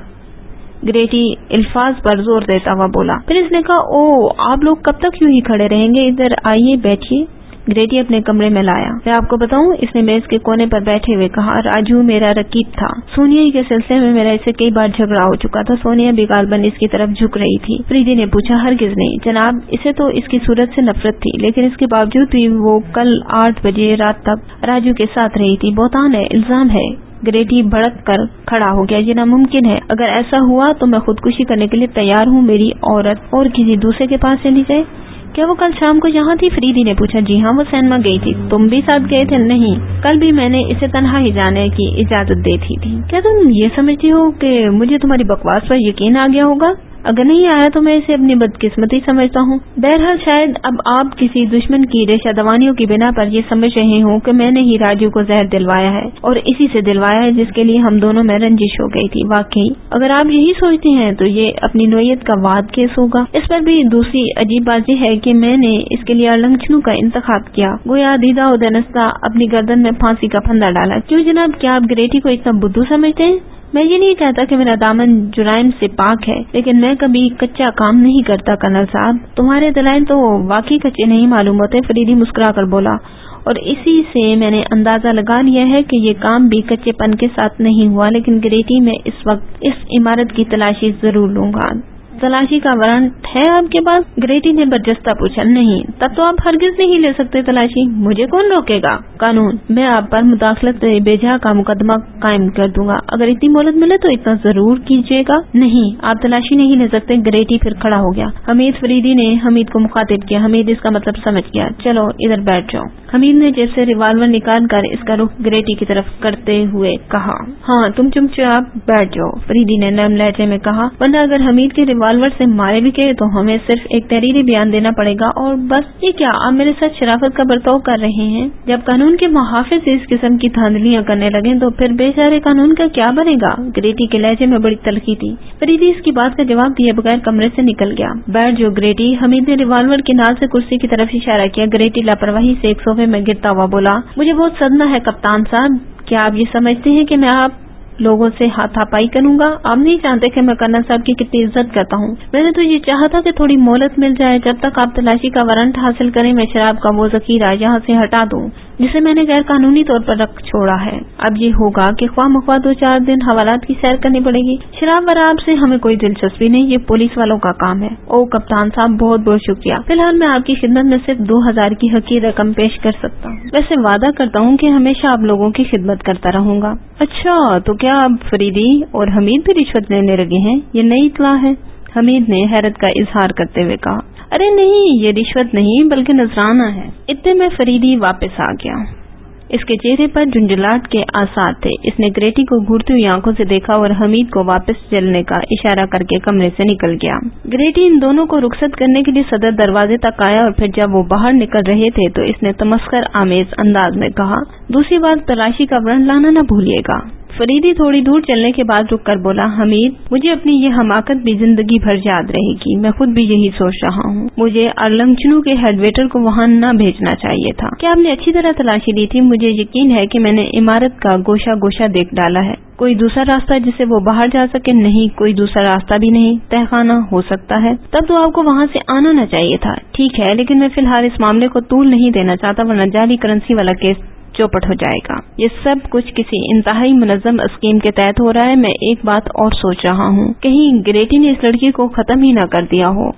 گریٹی الفاظ پر زور دیتا ہوا بولا۔ پھر اس نے کہا، اوہ آپ لوگ کب تک یوں ہی کھڑے رہیں گے؟ ادھر آئیے، بیٹھیے۔ گریٹی اپنے کمرے میں لایا۔ میں آپ کو بتاؤں، اس نے میز کے کونے پر بیٹھے ہوئے کہا، راجو میرا رقیب تھا۔ سونیا کے سلسلے میں میرا اس سے کئی بار جھگڑا ہو چکا تھا۔ سونیا بھی غالباً اس کی طرف جھک رہی تھی۔ فریدی نے پوچھا، ہرگز نہیں جناب، اسے تو اس کی صورت سے نفرت تھی، لیکن اس کے باوجود بھی وہ کل 8 بجے رات تک راجو کے ساتھ رہی تھی۔ بہتان ہے، الزام ہے۔ گریٹی بھڑک کر کھڑا ہو گیا۔ یہ ناممکن ہے، اگر ایسا ہوا تو میں خودکشی کرنے کے لیے تیار ہوں۔ میری عورت اور کسی دوسرے کے پاس چلی جائے۔ کیا وہ کل شام کو یہاں تھی؟ فریدی نے پوچھا۔ جی ہاں، وہ سینما گئی تھی۔ تم بھی ساتھ گئے تھے؟ نہیں، کل بھی میں نے اسے تنہا ہی جانے کی اجازت دی تھی۔ کیا تم یہ سمجھتی ہو کہ مجھے تمہاری بکواس پر یقین آ گیا ہوگا؟ اگر نہیں آیا تو میں اسے اپنی بدقسمتی سمجھتا ہوں۔ بہرحال شاید اب آپ کسی دشمن کی ریشہ دوانیوں کی بنا پر یہ سمجھ رہے ہوں کہ میں نے ہی راجو کو زہر دلوایا ہے، اور اسی سے دلوایا ہے جس کے لیے ہم دونوں میں رنجش ہو گئی تھی۔ واقعی اگر آپ یہی سوچتے ہیں تو یہ اپنی نوعیت کا واد کیس ہوگا۔ اس پر بھی دوسری عجیب بات یہ ہے کہ میں نے اس کے لیے ارلنگچنو کا انتخاب کیا، گویا دیدہ و دنستہ اپنی گردن میں پھانسی کا پھندا ڈالا۔ کیوں جناب، کیا آپ گریٹی کو اتنا بدھو سمجھتے ہیں؟ میں یہ نہیں کہتا کہ میرا دامن جرائم سے پاک ہے، لیکن میں کبھی کچا کام نہیں کرتا کرنل صاحب۔ تمہارے دلائل تو واقعی کچے نہیں معلوم ہوتے، فریدی مسکرا کر بولا، اور اسی سے میں نے اندازہ لگا لیا ہے کہ یہ کام بھی کچے پن کے ساتھ نہیں ہوا۔ لیکن گریٹی، میں اس وقت اس عمارت کی تلاشی ضرور لوں گا۔ تلاشی کا وارنٹ ہے آپ کے پاس؟ گریٹی نے برجستہ پوچھا۔ نہیں، تب تو آپ ہرگز نہیں لے سکتے تلاشی۔ مجھے کون روکے گا؟ قانون۔ میں آپ پر مداخلت بیجا کا مقدمہ قائم کر دوں گا۔ اگر اتنی مہلت ملے تو اتنا ضرور کیجیے گا۔ نہیں، آپ تلاشی نہیں لے سکتے۔ گریٹی پھر کھڑا ہو گیا۔ حمید، فریدی نے حمید کو مخاطب کیا۔ حمید اس کا مطلب سمجھ گیا۔ چلو ادھر بیٹھ جاؤ۔ حمید نے جیب سے ریوالور نکال کر اس کا رخ گریٹی کی طرف کرتے ہوئے کہا۔ ہاں تم چپ بیٹھ جاؤ، فریدی نے نرم لہجے میں کہا، ورنہ اگر حمید کے ریوالور سے مارے بھی گئے تو ہمیں صرف ایک تحریری بیان دینا پڑے گا اور بس۔ یہ کیا آپ میرے ساتھ شرافت کا برتاؤ کر رہے ہیں؟ جب قانون کے محافظ اس قسم کی دھاندلیاں کرنے لگیں تو پھر بے چارے قانون کا کیا بنے گا؟ گریٹی کے لہجے میں بڑی تلخی تھی۔ فریدی اس کی بات کا جواب دیے بغیر کمرے سے نکل گیا۔ بیٹھ جو گریٹی، حمید نے ریوالور کی نال سے کرسی کی طرف اشارہ کیا۔ گریٹی لاپرواہی سے ایک صوفے میں گرتا ہوا بولا، مجھے بہت صدمہ ہے کپتان صاحب۔ کیا آپ یہ سمجھتے ہیں کہ میں آپ لوگوں سے ہاتھا پائی کروں گا؟ آپ نہیں جانتے کہ میں کرنل صاحب کی کتنی عزت کرتا ہوں۔ میں نے تو یہ چاہا تھا کہ تھوڑی مہلت مل جائے، جب تک آپ تلاشی کا وارنٹ حاصل کریں میں شراب کا وہ ذخیرہ یہاں سے ہٹا دوں جسے میں نے غیر قانونی طور پر رکھ چھوڑا ہے۔ اب یہ ہوگا کہ خواہ مخواہ 2-4 دن حوالات کی سیر کرنی پڑے گی۔ شراب وراب سے ہمیں کوئی دلچسپی نہیں، یہ پولیس والوں کا کام ہے۔ او کپتان صاحب، بہت بہت شکریہ۔ فی الحال میں آپ کی خدمت میں صرف 2000 کی حقیر رقم پیش کر سکتا ہوں۔ ویسے وعدہ کرتا ہوں کہ ہمیشہ آپ لوگوں کی خدمت کرتا رہوں گا۔ اچھا، تو کیا اب فریدی اور حمید بھی رشوت لینے لگے ہیں؟ یہ نئی اطلاع ہے، حمید نے حیرت کا اظہار کرتے ہوئے کہا۔ ارے نہیں، یہ رشوت نہیں بلکہ نذرانہ ہے۔ اتنے میں فریدی واپس آ گیا۔ اس کے چہرے پر جھنجھلاہٹ کے آثار تھے۔ اس نے گریٹی کو گھورتی ہوئی آنکھوں سے دیکھا اور حمید کو واپس چلنے کا اشارہ کر کے کمرے سے نکل گیا۔ گریٹی ان دونوں کو رخصت کرنے کے لیے صدر دروازے تک آیا اور پھر جب وہ باہر نکل رہے تھے تو اس نے تمسخر آمیز انداز میں کہا، دوسری بار تلاشی کا وارنٹ لانا نہ بھولیے گا۔ فریدی تھوڑی دور چلنے کے بعد رک کر بولا، حمید، مجھے اپنی یہ حماقت بھی زندگی بھر یاد رہے گی۔ میں خود بھی یہی سوچ رہا ہوں، مجھے ارلنگچنو کے ہیڈ ویٹر کو وہاں نہ بھیجنا چاہیے تھا۔ کیا آپ نے اچھی طرح تلاشی لی تھی؟ مجھے یقین ہے کہ میں نے عمارت کا گوشہ گوشہ دیکھ ڈالا ہے۔ کوئی دوسرا راستہ جس سے وہ باہر جا سکے؟ نہیں، کوئی دوسرا راستہ بھی نہیں۔ تہخانہ ہو سکتا ہے؟ تب تو آپ کو وہاں سے آنا نہ چاہیے تھا۔ ٹھیک ہے، لیکن میں فی الحال اس معاملے کو طول نہیں دینا چاہتا، ورنہ جعلی کرنسی والا کیس چوپٹ ہو جائے گا۔ یہ سب کچھ کسی انتہائی منظم اسکیم کے تحت ہو رہا ہے۔ میں ایک بات اور سوچ رہا ہوں، کہیں گریٹی نے اس لڑکی کو ختم ہی نہ کر دیا ہو۔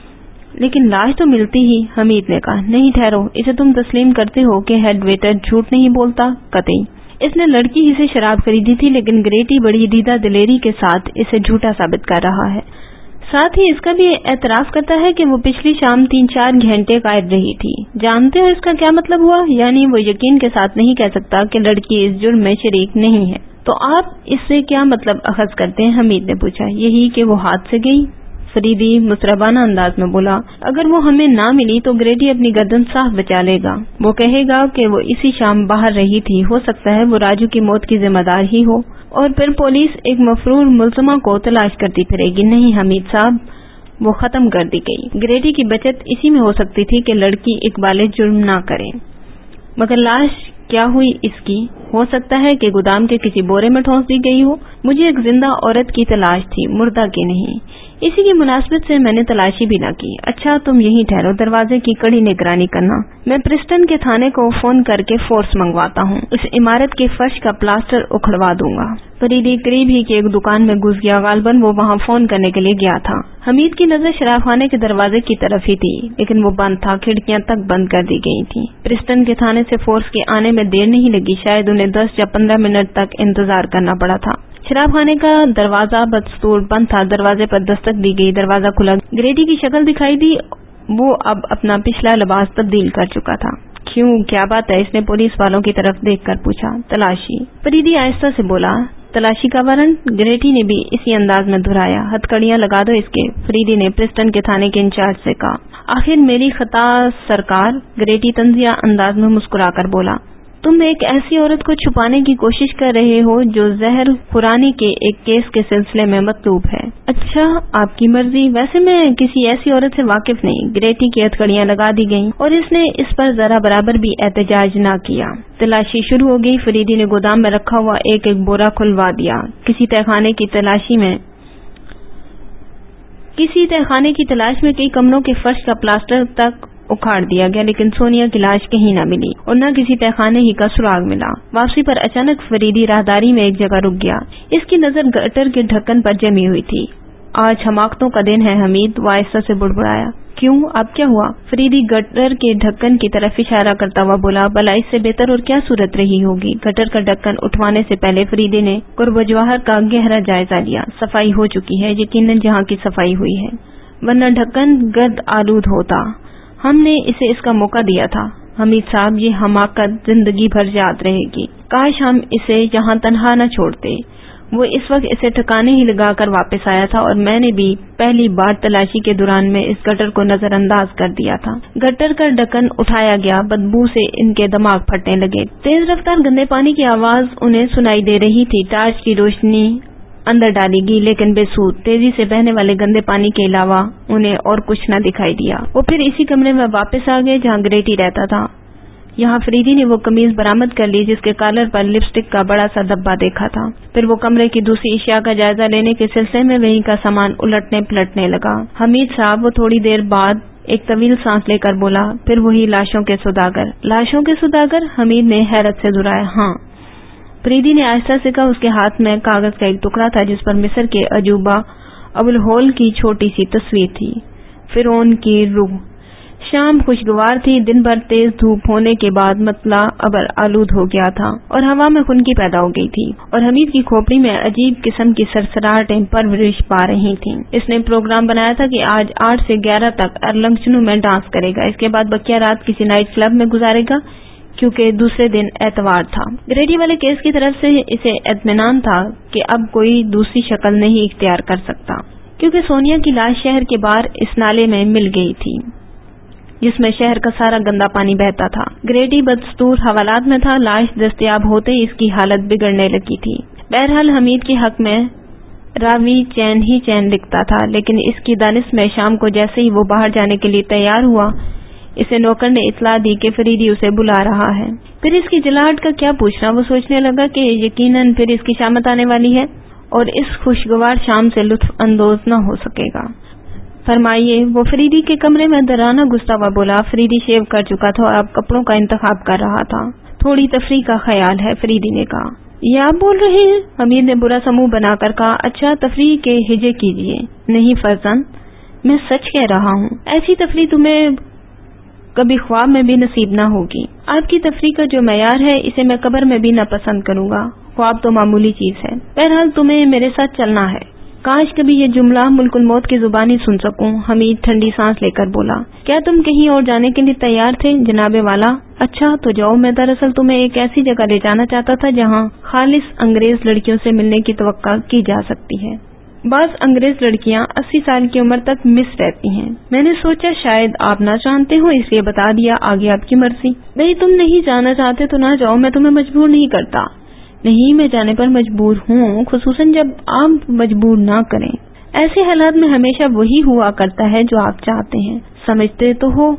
لیکن لاش تو ملتی ہی، حمید نے کہا۔ نہیں ٹھہرو، اسے تم تسلیم کرتے ہو کہ ہیڈ ویٹر جھوٹ نہیں بولتا؟ قطعی۔ اس نے لڑکی ہی سے شراب خریدی تھی، لیکن گریٹی بڑی دیدہ دلیری کے ساتھ اسے جھوٹا ثابت کر رہا ہے۔ ساتھ ہی اس کا بھی اعتراف کرتا ہے کہ وہ پچھلی شام 3-4 گھنٹے غائب رہی تھی۔ جانتے ہو اس کا کیا مطلب ہوا؟ یعنی وہ یقین کے ساتھ نہیں کہہ سکتا کہ لڑکی اس جرم میں شریک نہیں ہے۔ تو آپ اس سے کیا مطلب اخذ کرتے ہیں؟ حمید نے پوچھا۔ یہی کہ وہ ہاتھ سے گئی، فریدی مصربانہ انداز میں بولا۔ اگر وہ ہمیں نہ ملی تو گریٹی اپنی گردن صاف بچا لے گا، وہ کہے گا کہ وہ اسی شام باہر رہی تھی، ہو سکتا ہے وہ راجو کی موت کی ذمہ دار ہی ہو، اور پھر پولیس ایک مفرور ملزمہ کو تلاش کرتی پھرے گی۔ نہیں حمید صاحب، وہ ختم کر دی گئی۔ گریٹی کی بچت اسی میں ہو سکتی تھی کہ لڑکی ایک بالغ جرم نہ کرے، مگر لاش کیا ہوئی اس کی؟ ہو سکتا ہے کہ گودام کے کسی بورے میں ٹھونس دی گئی ہو۔ مجھے ایک زندہ عورت کی تلاش تھی، مردہ کی نہیں۔ اسی کی مناسبت سے میں نے تلاشی بھی نہ کی۔ اچھا تم یہیں ٹھہرو، دروازے کی کڑی نگرانی کرنا، میں پرسٹن کے تھانے کو فون کر کے فورس منگواتا ہوں، اس عمارت کے فرش کا پلاسٹر اکھڑوا دوں گا۔ فریدی قریب ہی کی ایک دکان میں گھس گیا، غالباً وہ وہاں فون کرنے کے لیے گیا تھا۔ حمید کی نظر شراب خانے کے دروازے کی طرف ہی تھی، لیکن وہ بند تھا، کھڑکیاں تک بند کر دی گئی تھیں۔ پرسٹن کے تھانے سے فورس کے آنے میں دیر نہیں لگی، شاید انہیں 10 یا 15 منٹ تک انتظار کرنا پڑا تھا۔ شراب خانے کا دروازہ بدستور بند تھا، دروازے پر دستک دی گئی، دروازہ کھلا، گریٹی کی شکل دکھائی دی۔ وہ اب اپنا پچھلا لباس تبدیل کر چکا تھا۔ کیوں، کیا بات ہے؟ اس نے پولیس والوں کی طرف دیکھ کر پوچھا۔ تلاشی، فریدی آہستہ سے بولا۔ تلاشی کا وارنٹ؟ گریٹی نے بھی اسی انداز میں دہرایا۔ ہتھکڑیاں لگا دو اس کے، فریدی نے پرسٹن کے تھانے کے انچارج سے کہا۔ آخر میری خطا سرکار، گریٹی طنزیہ انداز میں مسکرا کر بولا۔ تم ایک ایسی عورت کو چھپانے کی کوشش کر رہے ہو جو زہر خورانی کے ایک کیس کے سلسلے میں مطلوب ہے۔ اچھا، آپ کی مرضی، ویسے میں کسی ایسی عورت سے واقف نہیں۔ گریٹی کی ہتھکڑیاں لگا دی گئیں اور اس نے اس پر ذرا برابر بھی احتجاج نہ کیا۔ تلاشی شروع ہو گئی۔ فریدی نے گودام میں رکھا ہوا ایک ایک بورا کھلوا دیا۔ کسی تہخانے کی تلاش میں کئی کمروں کے فرش کا پلاسٹر تک اکھاڑ دیا گیا، لیکن سونیا کی لاش کہیں نہ ملی اور نہ کسی تہخانے ہی کا سراغ ملا۔ واپسی پر اچانک فریدی راہداری میں ایک جگہ رک گیا۔ اس کی نظر گٹر کے ڈھکن پر جمی ہوئی تھی۔ آج حماقتوں کا دن ہے حمید، وہ آہستہ سے بڑبڑایا۔ کیوں، اب کیا ہوا؟ فریدی گٹر کے ڈھکن کی طرف اشارہ کرتا ہوا بولا۔ بھلا اس سے بہتر اور کیا صورت رہی ہوگی؟ گٹر کا ڈھکن اٹھوانے سے پہلے فریدی نے قرب و جواہر کا گہرا جائزہ لیا۔ صفائی ہو چکی ہے، یقیناً جہاں کی صفائی ہوئی ہے، ورنہ ڈھکن گرد آلود ہوتا۔ ہم نے اسے اس کا موقع دیا تھا۔ حمید صاحب، یہ حماقت زندگی بھر یاد رہے گی۔ کاش ہم اسے یہاں تنہا نہ چھوڑتے۔ وہ اس وقت اسے ٹھکانے ہی لگا کر واپس آیا تھا اور میں نے بھی پہلی بار تلاشی کے دوران میں اس گٹر کو نظر انداز کر دیا تھا۔ گٹر کا ڈھکن اٹھایا گیا، بدبو سے ان کے دماغ پھٹنے لگے۔ تیز رفتار گندے پانی کی آواز انہیں سنائی دے رہی تھی۔ ٹارچ کی روشنی اندر ڈالی گئی، لیکن بے سود۔ تیزی سے بہنے والے گندے پانی کے علاوہ انہیں اور کچھ نہ دکھائی دیا۔ وہ پھر اسی کمرے میں واپس آ گئے جہاں گریٹی رہتا تھا۔ یہاں فریدی نے وہ قمیض برآمد کر لی جس کے کالر پر لپسٹک کا بڑا سا دبا دیکھا تھا۔ پھر وہ کمرے کی دوسری اشیاء کا جائزہ لینے کے سلسلے میں وہیں کا سامان الٹنے پلٹنے لگا۔ حمید صاحب، وہ تھوڑی دیر بعد ایک طویل سانس لے کر بولا۔ پھر وہی لاشوں کے سوداگر۔ لاشوں کے سوداگر؟ حمید نے حیرت سے دہرایا۔ ہاں، فریدی نے آہستہ سے کہا۔ اس کے ہاتھ میں کاغذ کا ایک ٹکڑا تھا جس پر مصر کے عجوبہ ابوالہول کی چھوٹی سی تصویر تھی، فرعون کی روح۔ شام خوشگوار تھی۔ دن بھر تیز دھوپ ہونے کے بعد مطلع ابر آلود ہو گیا تھا اور ہوا میں خنکی پیدا ہو گئی تھی اور حمید کی کھوپڑی میں عجیب قسم کی سرسراہٹیں پرورش پا رہی تھیں۔ اس نے پروگرام بنایا تھا کہ آج 8 سے 11 تک ارلنگچنو میں ڈانس کرے گا، اس کے بعد بقیہ رات کسی نائٹ کلب میں گزارے گا کیونکہ دوسرے دن اتوار تھا۔ گریٹی والے کیس کی طرف سے اسے اطمینان تھا کہ اب کوئی دوسری شکل نہیں اختیار کر سکتا، کیونکہ سونیا کی لاش شہر کے باہر اس نالے میں مل گئی تھی جس میں شہر کا سارا گندا پانی بہتا تھا۔ گریٹی بدستور حوالات میں تھا۔ لاش دستیاب ہوتے ہی اس کی حالت بگڑنے لگی تھی۔ بہرحال حمید کے حق میں راوی چین ہی چین لکھتا تھا، لیکن اس کی دانش میں شام کو جیسے ہی وہ باہر جانے کے لیے تیار ہوا، اسے نوکر نے اطلاع دی کہ فریدی اسے بلا رہا ہے۔ پھر اس کی جلاہٹ کا کیا پوچھنا، وہ سوچنے لگا کہ یقیناً پھر اس کی شامت آنے والی ہے اور اس خوشگوار شام سے لطف اندوز نہ ہو سکے گا۔ فرمائیے، وہ فریدی کے کمرے میں درانہ گھستا ہوا بولا۔ فریدی شیو کر چکا تھا اور اب کپڑوں کا انتخاب کر رہا تھا۔ تھوڑی تفریح کا خیال ہے، فریدی نے کہا۔ یہ آپ بول رہے ہیں؟ حمید نے برا سا منہ بنا کر کہا۔ اچھا، تفریح کے ہجے کیجیے۔ نہیں فرزند، میں سچ کہہ رہا ہوں، ایسی تفریح تمہیں کبھی خواب میں بھی نصیب نہ ہوگی۔ آپ کی تفریح کا جو معیار ہے اسے میں قبر میں بھی ناپسند کروں گا۔ خواب تو معمولی چیز ہے۔ بہرحال تمہیں میرے ساتھ چلنا ہے۔ کاش کبھی یہ جملہ ملک الموت کی زبانی سن سکوں. حمید ٹھنڈی سانس لے کر بولا. کیا تم کہیں اور جانے کے لیے تیار تھے جناب والا؟ اچھا تو جاؤ. میں دراصل تمہیں ایک ایسی جگہ لے جانا چاہتا تھا جہاں خالص انگریز لڑکیوں سے ملنے کی توقع کی جا سکتی ہے. بعض انگریز لڑکیاں 80 سال کی عمر تک مس رہتی ہیں. میں نے سوچا شاید آپ نہ جانتے ہو اس لیے بتا دیا. آگے آپ کی مرضی. نہیں تم نہیں جانا چاہتے تو نہ جاؤ. میں تمہیں مجبور نہیں کرتا. نہیں میں جانے پر مجبور ہوں، خصوصاً جب آپ مجبور نہ کریں. ایسے حالات میں ہمیشہ وہی ہوا کرتا ہے جو آپ چاہتے ہیں. سمجھتے تو ہو؟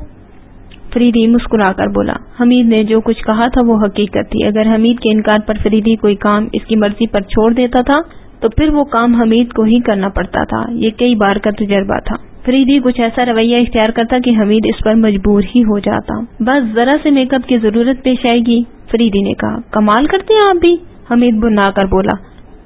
فریدی مسکرا کر بولا. حمید نے جو کچھ کہا تھا وہ حقیقت تھی. اگر حمید کے انکار پر فریدی کوئی کام اس کی مرضی پر چھوڑ دیتا تھا تو پھر وہ کام حمید کو ہی کرنا پڑتا تھا. یہ کئی بار کا تجربہ تھا. فریدی کچھ ایسا رویہ اختیار کرتا کہ حمید اس پر مجبور ہی ہو جاتا. بس ذرا سے میک اپ کی ضرورت پیش آئے گی. فریدی نے کہا. کمال کرتے ہیں آپ بھی. حمید بنا کر بولا.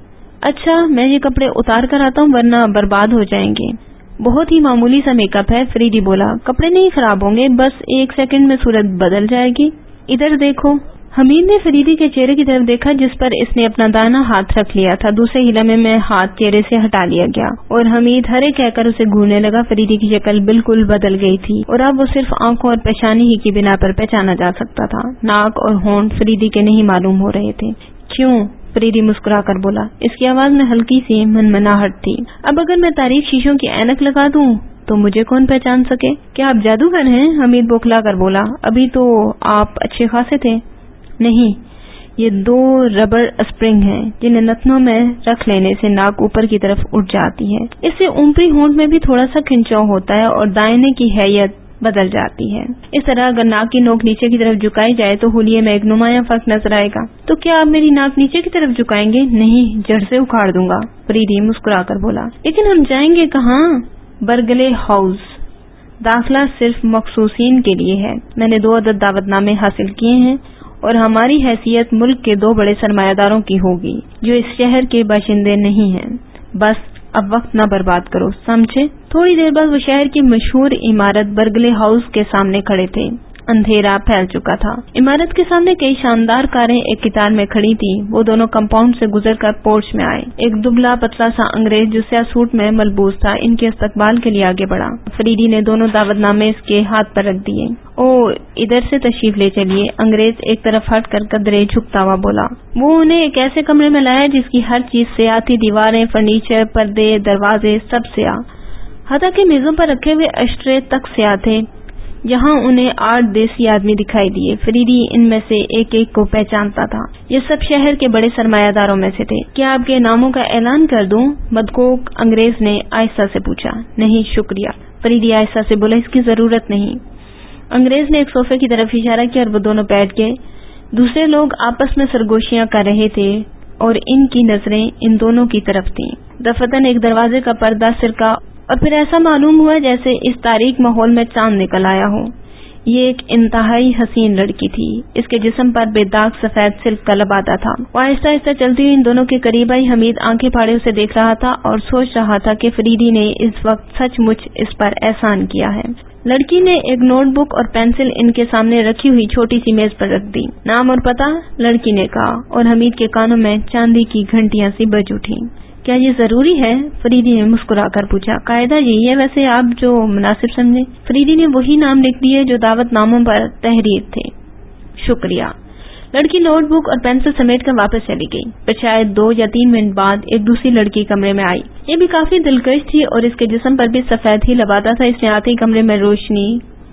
اچھا میں یہ کپڑے اتار کر آتا ہوں ورنہ برباد ہو جائیں گے. بہت ہی معمولی سا میک اپ ہے. فریدی بولا. کپڑے نہیں خراب ہوں گے، بس 1 سیکنڈ میں صورت بدل جائے گی. ادھر دیکھو. حمید نے فریدی کے چہرے کی طرف دیکھا جس پر اس نے اپنا دائیں ہاتھ رکھ لیا تھا. دوسرے ہی لمحے میں ہاتھ چہرے سے ہٹا لیا گیا اور حمید ہرے کہہ کر اسے گھورنے لگا. فریدی کی شکل بالکل بدل گئی تھی اور اب وہ صرف آنکھوں اور پیشانی ہی کی بنا پر پہچانا جا سکتا تھا. ناک اور ہونٹ فریدی کے نہیں معلوم ہو رہے تھے. کیوں؟ فریدی مسکرا کر بولا. اس کی آواز میں ہلکی سی منمناہٹ تھی. اب اگر میں تاریک شیشوں کی اینک لگا دوں تو مجھے کون پہچان سکے؟ کیا آپ جادوگر ہیں؟ حمید بوکھلا کر بولا. ابھی تو آپ اچھے خاصے تھے. نہیں، یہ 2 ربڑ اسپرنگ ہیں جنہیں نتنوں میں رکھ لینے سے ناک اوپر کی طرف اٹھ جاتی ہے. اس سے اوپری ہونٹ میں بھی تھوڑا سا کھنچاؤ ہوتا ہے اور دائنے کی حیت بدل جاتی ہے. اس طرح اگر ناک کی نوک نیچے کی طرف جھکائی جائے تو حلیے میں ایک نمایاں فرق نظر آئے گا. تو کیا آپ میری ناک نیچے کی طرف جھکائیں گے؟ نہیں، جڑ سے اکھاڑ دوں گا. فریدی مسکرا کر بولا. لیکن ہم جائیں گے کہاں؟ Burgley house. داخلہ صرف مخصوصین کے لیے ہے. میں نے 2 عدد دعوت نامے حاصل کیے ہیں اور ہماری حیثیت ملک کے 2 بڑے سرمایہ داروں کی ہوگی جو اس شہر کے باشندے نہیں ہیں. بس اب وقت نہ برباد کرو، سمجھے؟ تھوڑی دیر بعد وہ شہر کی مشہور عمارت برگلے ہاؤس کے سامنے کھڑے تھے. اندھیرا پھیل چکا تھا. عمارت کے سامنے کئی شاندار کاریں ایک قطار میں کھڑی تھیں. وہ دونوں کمپاؤنڈ سے گزر کر پورچ میں آئے. ایک دبلا پتلا سا انگریز جو سیاہ سوٹ میں ملبوس تھا ان کے استقبال کے لیے آگے بڑھا. فریدی نے دونوں دعوت نامے اس کے ہاتھ پر رکھ دیے. او ادھر سے تشریف لے چلیے. انگریز ایک طرف ہٹ کر قدرے جھکتا ہوا بولا. وہ انہیں ایک ایسے کمرے میں لایا جس کی ہر چیز سیاہ تھی. دیواریں، فرنیچر، پردے، دروازے سب سیاہ. حتیٰ کہ میزوں پر رکھے ہوئے اشٹرے تک سیاہ تھے. یہاں انہیں 8 دیسی آدمی دکھائی دیے. فریدی ان میں سے ایک ایک کو پہچانتا تھا. یہ سب شہر کے بڑے سرمایہ داروں میں سے تھے. کیا آپ کے ناموں کا اعلان کر دوں؟ مدکوک انگریز نے آہستہ سے پوچھا. نہیں شکریہ. فریدی آہستہ سے بولا. اس کی ضرورت نہیں. انگریز نے ایک صوفے کی طرف اشارہ کیا اور وہ دونوں بیٹھ گئے. دوسرے لوگ آپس میں سرگوشیاں کر رہے تھے اور ان کی نظریں ان دونوں کی طرف تھیں. دفتن ایک دروازے کا پردہ سرکا اور پھر ایسا معلوم ہوا جیسے اس تاریک ماحول میں چاند نکل آیا ہو. یہ ایک انتہائی حسین لڑکی تھی. اس کے جسم پر بے داغ سفید سلک کا لبادہ تھا. وہ آہستہ آہستہ چلتی ہوئی ان دونوں کے قریب آئی. حمید آنکھیں پھاڑے اسے دیکھ رہا تھا اور سوچ رہا تھا کہ فریدی نے اس وقت سچ مچ اس پر احسان کیا ہے. لڑکی نے ایک نوٹ بک اور پینسل ان کے سامنے رکھی ہوئی چھوٹی سی میز پر رکھ دی. نام اور پتہ؟ لڑکی نے کہا اور حمید کے کانوں میں چاندی کی گھنٹیاں سی بج اٹھیں. کیا یہ ضروری ہے؟ فریدی نے مسکرا کر پوچھا. قاعدہ یہی ہے، ویسے آپ جو مناسب سمجھیں. فریدی نے وہی نام لکھ دیے جو دعوت ناموں پر تحریر تھے. شکریہ. لڑکی نوٹ بک اور پینسل سمیٹ کر واپس چلی گئی. پھر شاید 2 یا 3 منٹ بعد ایک دوسری لڑکی کمرے میں آئی. یہ بھی کافی دلکش تھی اور اس کے جسم پر بھی سفید ہی لبادہ تھا. اس نے آتے ہی کمرے میں روشنی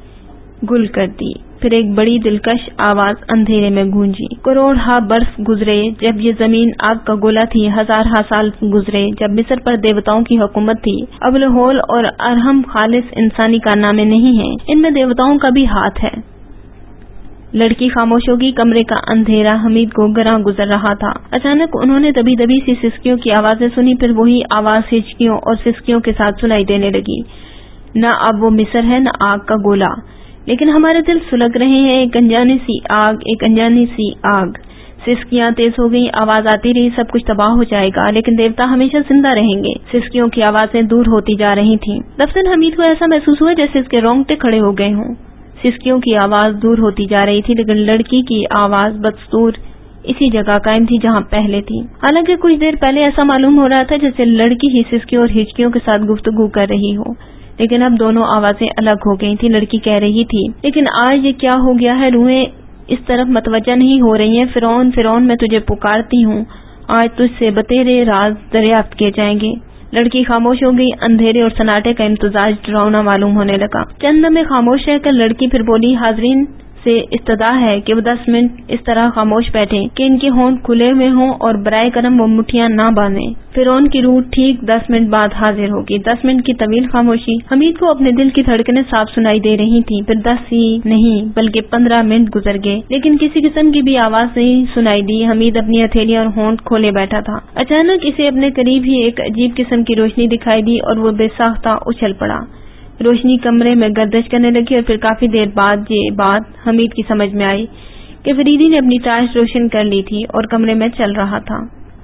گل کر دی. پھر ایک بڑی دلکش آواز اندھیرے میں گونجی. کروڑ ہا برس گزرے جب یہ زمین آگ کا گولا تھی. 1000 سال گزرے جب مصر پر دیوتاؤں کی حکومت تھی. ابلہول اور ارہم خالص انسانی کارنامے نہیں ہیں، ان میں دیوتاؤں کا بھی ہاتھ ہے. لڑکی خاموش ہوگی. کمرے کا اندھیرا حمید کو گراں گزر رہا تھا. اچانک انہوں نے دبی دبی سی سسکیوں کی آوازیں سنی. پھر وہی آواز ہچکیوں اور سسکیوں کے ساتھ سنائی دینے لگی. نہ اب وہ مصر ہے نہ آگ کا گولا، لیکن ہمارے دل سلگ رہے ہیں. ایک انجانی سی آگ، ایک انجانی سی آگ. سسکیاں تیز ہو گئی. آواز آتی رہی. سب کچھ تباہ ہو جائے گا لیکن دیوتا ہمیشہ زندہ رہیں گے. سسکیوں کی آوازیں دور ہوتی جا رہی تھیں. دفتر حمید کو ایسا محسوس ہوا جیسے اس کے رونگٹے کھڑے ہو گئے ہوں. سسکیوں کی آواز دور ہوتی جا رہی تھی لیکن لڑکی کی آواز بدستور اسی جگہ قائم تھی جہاں پہلے تھی۔ حالانکہ کچھ دیر پہلے ایسا معلوم ہو رہا تھا جیسے لڑکی ہی سسکی اور ہچکیوں کے ساتھ گفتگو کر رہی ہو، لیکن اب دونوں آوازیں الگ ہو گئی تھی۔ لڑکی کہہ رہی تھی، لیکن آج یہ کیا ہو گیا ہے، روحیں اس طرف متوجہ نہیں ہو رہی ہیں۔ فرعون فرعون میں تجھے پکارتی ہوں، آج تجھ سے بتیرے راز دریافت کیے جائیں گے۔ لڑکی خاموش ہو گئی۔ اندھیرے اور سناٹے کا امتزاج ڈراؤنا معلوم ہونے لگا۔ چند لمحے خاموش رہ کر لڑکی پھر بولی، حاضرین سے استدعا ہے کہ وہ 10 منٹ اس طرح خاموش بیٹھیں کہ ان کے ہونٹ کھلے ہوئے ہوں اور برائے کرم وہ مٹھیاں نہ باندھیں۔ فرعون کی روح ٹھیک 10 منٹ بعد حاضر ہوگی۔ 10 منٹ کی طویل خاموشی۔ حمید کو اپنے دل کی دھڑکنیں صاف سنائی دے رہی تھیں۔ پھر 10 ہی نہیں بلکہ 15 منٹ گزر گئے، لیکن کسی قسم کی بھی آواز نہیں سنائی دی۔ حمید اپنی ہتھیلیاں اور ہونٹ کھولے بیٹھا تھا۔ اچانک اسے اپنے قریب ہی ایک عجیب قسم کی روشنی دکھائی دی اور وہ بے ساختہ اچھل پڑا۔ روشنی کمرے میں گردش کرنے لگی اور پھر کافی دیر بعد یہ بات حمید کی سمجھ میں آئی کہ فریدی نے اپنی ٹارچ روشن کر لی تھی اور کمرے میں چل رہا تھا۔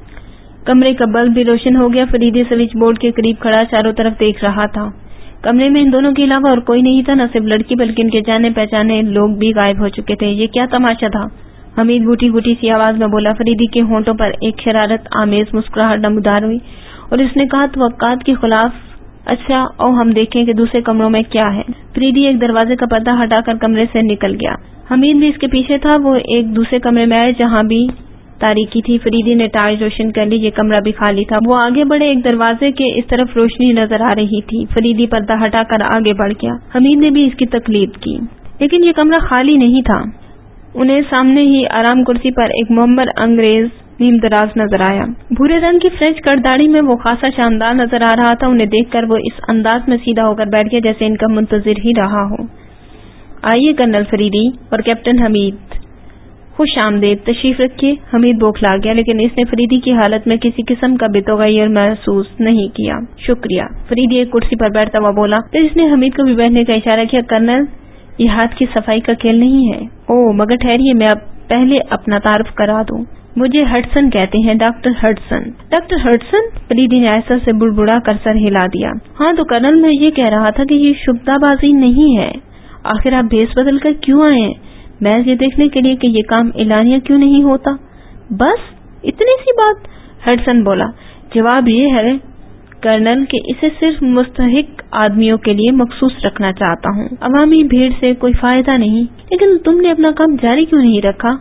کمرے کا بلب بھی روشن ہو گیا۔ فریدی سوئچ بورڈ کے قریب کھڑا چاروں طرف دیکھ رہا تھا۔ کمرے میں ان دونوں کے علاوہ اور کوئی نہیں تھا، نہ صرف لڑکی بلکہ ان کے جانے پہچانے لوگ بھی غائب ہو چکے تھے۔ یہ کیا تماشا تھا؟ حمید گھٹی گھٹی سی آواز میں بولا۔ فریدی کے ہونٹوں پر ایک شرارت آمیز مسکراہٹ نمودار ہوئی اور اس نے کہا، توقعات کے خلاف، اچھا او ہم دیکھیں کہ دوسرے کمروں میں کیا ہے۔ فریدی ایک دروازے کا پردہ ہٹا کر کمرے سے نکل گیا۔ حمید بھی اس کے پیچھے تھا۔ وہ ایک دوسرے کمرے میں آئے جہاں بھی تاریکی تھی۔ فریدی نے ٹارچ روشن کر لی۔ یہ کمرہ بھی خالی تھا۔ وہ آگے بڑھے، ایک دروازے کے اس طرف روشنی نظر آ رہی تھی۔ فریدی پردہ ہٹا کر آگے بڑھ گیا۔ حمید نے بھی اس کی تقلید کی، لیکن یہ کمرہ خالی نہیں تھا۔ انہیں سامنے ہی آرام کرسی پر ایک معمر انگریز نیم دراز نظر آیا۔ بھورے رنگ کی فرینچ کٹ داڑھی میں وہ خاصا شاندار نظر آ رہا تھا۔ انہیں دیکھ کر وہ اس انداز میں سیدھا ہو کر بیٹھ گیا جیسے ان کا منتظر ہی رہا ہو۔ آئیے کرنل فریدی اور کیپٹن حمید، خوش آمدید، تشریف رکھیے۔ حمید بوکھلا گیا، لیکن اس نے فریدی کی حالت میں کسی قسم کا بے تغیر محسوس نہیں کیا۔ شکریہ، فریدی ایک کرسی پر بیٹھتا ہوا بولا۔ پھر اس نے حمید کو بھی بیٹھنے کا اشارہ کیا۔ کرنل، یہ ہاتھ کی صفائی کا کھیل نہیں ہے۔ اوہ مگر ٹھہریے، میں اب پہلے اپنا تعارف کرا دوں۔ مجھے ہڈسن کہتے ہیں، doctor Hudson. Doctor Hudson? Faridi نے ایسا سے بڑبڑا کر سر ہلا دیا۔ ہاں تو کرنل، میں یہ کہہ رہا تھا کہ یہ شبدہ بازی نہیں ہے۔ آخر آپ بھیس بدل کر کیوں آئے ہیں؟ محض یہ دیکھنے کے لیے کہ یہ کام اعلانیہ کیوں نہیں ہوتا؟ بس اتنی سی بات؟ ہڈسن بولا۔ جواب یہ ہے کرنل کہ اسے صرف مستحق آدمیوں کے لیے مخصوص رکھنا چاہتا ہوں۔ عوامی بھیڑ سے کوئی فائدہ نہیں۔ لیکن تم نے اپنا کام جاری کیوں نہیں رکھا؟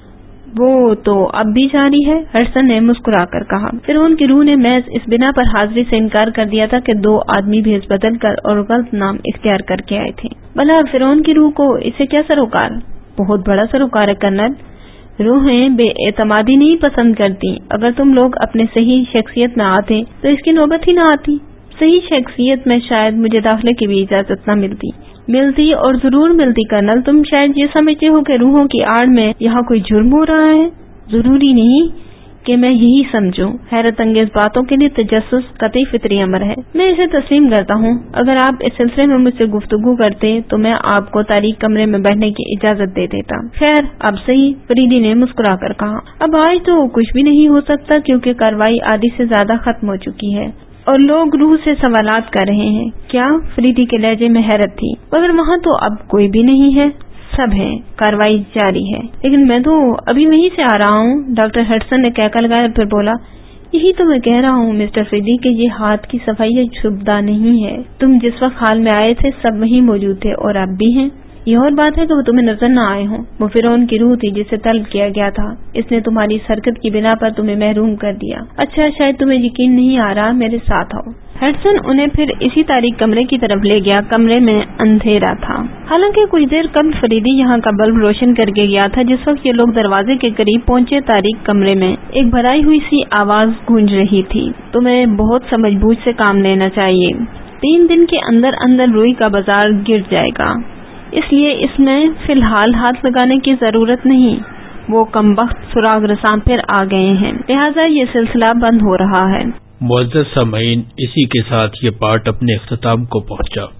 وہ تو اب بھی جاری ہے، ہڈسن نے مسکرا کر کہا۔ پھر ان کی روح نے محض اس بنا پر حاضری سے انکار کر دیا تھا کہ 2 آدمی بھیس بدل کر اور غلط نام اختیار کر کے آئے تھے۔ بھلا فرعون کی روح کو اسے کیا سروکار؟ بہت بڑا سروکار ہے کرنل۔ روحیں بے اعتمادی نہیں پسند کرتی۔ اگر تم لوگ اپنے صحیح شخصیت میں آتے تو اس کی نوبت ہی نہ آتی۔ صحیح شخصیت میں شاید مجھے داخلے کی بھی اجازت نہ ملتی اور ضرور ملتی کرنل۔ تم شاید یہ سمجھتے ہو کہ روحوں کی آڑ میں یہاں کوئی جرم ہو رہا ہے۔ ضروری نہیں کہ میں یہی سمجھوں۔ حیرت انگیز باتوں کے لیے تجسس قطعی فطری امر ہے۔ میں اسے تسلیم کرتا ہوں۔ اگر آپ اس سلسلے میں مجھ سے گفتگو کرتے تو میں آپ کو تاریک کمرے میں بیٹھنے کی اجازت دے دیتا۔ خیر اب صحیح، فریدی نے مسکرا کر کہا۔ اب آج تو کچھ بھی نہیں ہو سکتا کیونکہ کارروائی آدھی سے زیادہ ختم ہو چکی ہے اور لوگ روح سے سوالات کر رہے ہیں۔ کیا؟ فریدی کے لہجے میں حیرت تھی۔ مگر وہاں تو اب کوئی بھی نہیں ہے، سب ہیں، کارروائی جاری ہے۔ لیکن میں تو ابھی وہیں سے آ رہا ہوں، ڈاکٹر ہڈسن نے کہہ کر لگایا اور پھر بولا۔ یہی تو میں کہہ رہا ہوں مسٹر فریدی کہ یہ ہاتھ کی صفائی شبدہ نہیں ہے۔ تم جس وقت حال میں آئے تھے سب وہیں موجود تھے اور اب بھی ہیں۔ یہ اور بات ہے کہ وہ تمہیں نظر نہ آئے ہوں۔ وہ فرعون کی روح تھی جسے طلب کیا گیا تھا۔ اس نے تمہاری اس حرکت کی بنا پر تمہیں محروم کر دیا۔ اچھا شاید تمہیں یقین نہیں آ رہا، میرے ساتھ آؤ۔ ہڈسن انہیں پھر اسی تاریک کمرے کی طرف لے گیا۔ کمرے میں اندھیرا تھا، حالانکہ کچھ دیر قبل فریدی یہاں کا بلب روشن کر کے گیا تھا۔ جس وقت یہ لوگ دروازے کے قریب پہنچے تاریک کمرے میں ایک بھرائی ہوئی سی آواز گونج رہی تھی۔ تمہیں بہت سمجھ بوجھ سے کام لینا چاہیے۔ 3 دن کے اندر اندر روئی کا بازار گر جائے گا، اس لیے اس میں فی الحال ہاتھ لگانے کی ضرورت نہیں۔ وہ کمبخت سراغ رساں پھر آ گئے ہیں، لہٰذا یہ سلسلہ بند ہو رہا ہے۔ معزز سامعین، اسی کے ساتھ یہ پارٹ اپنے اختتام کو پہنچا۔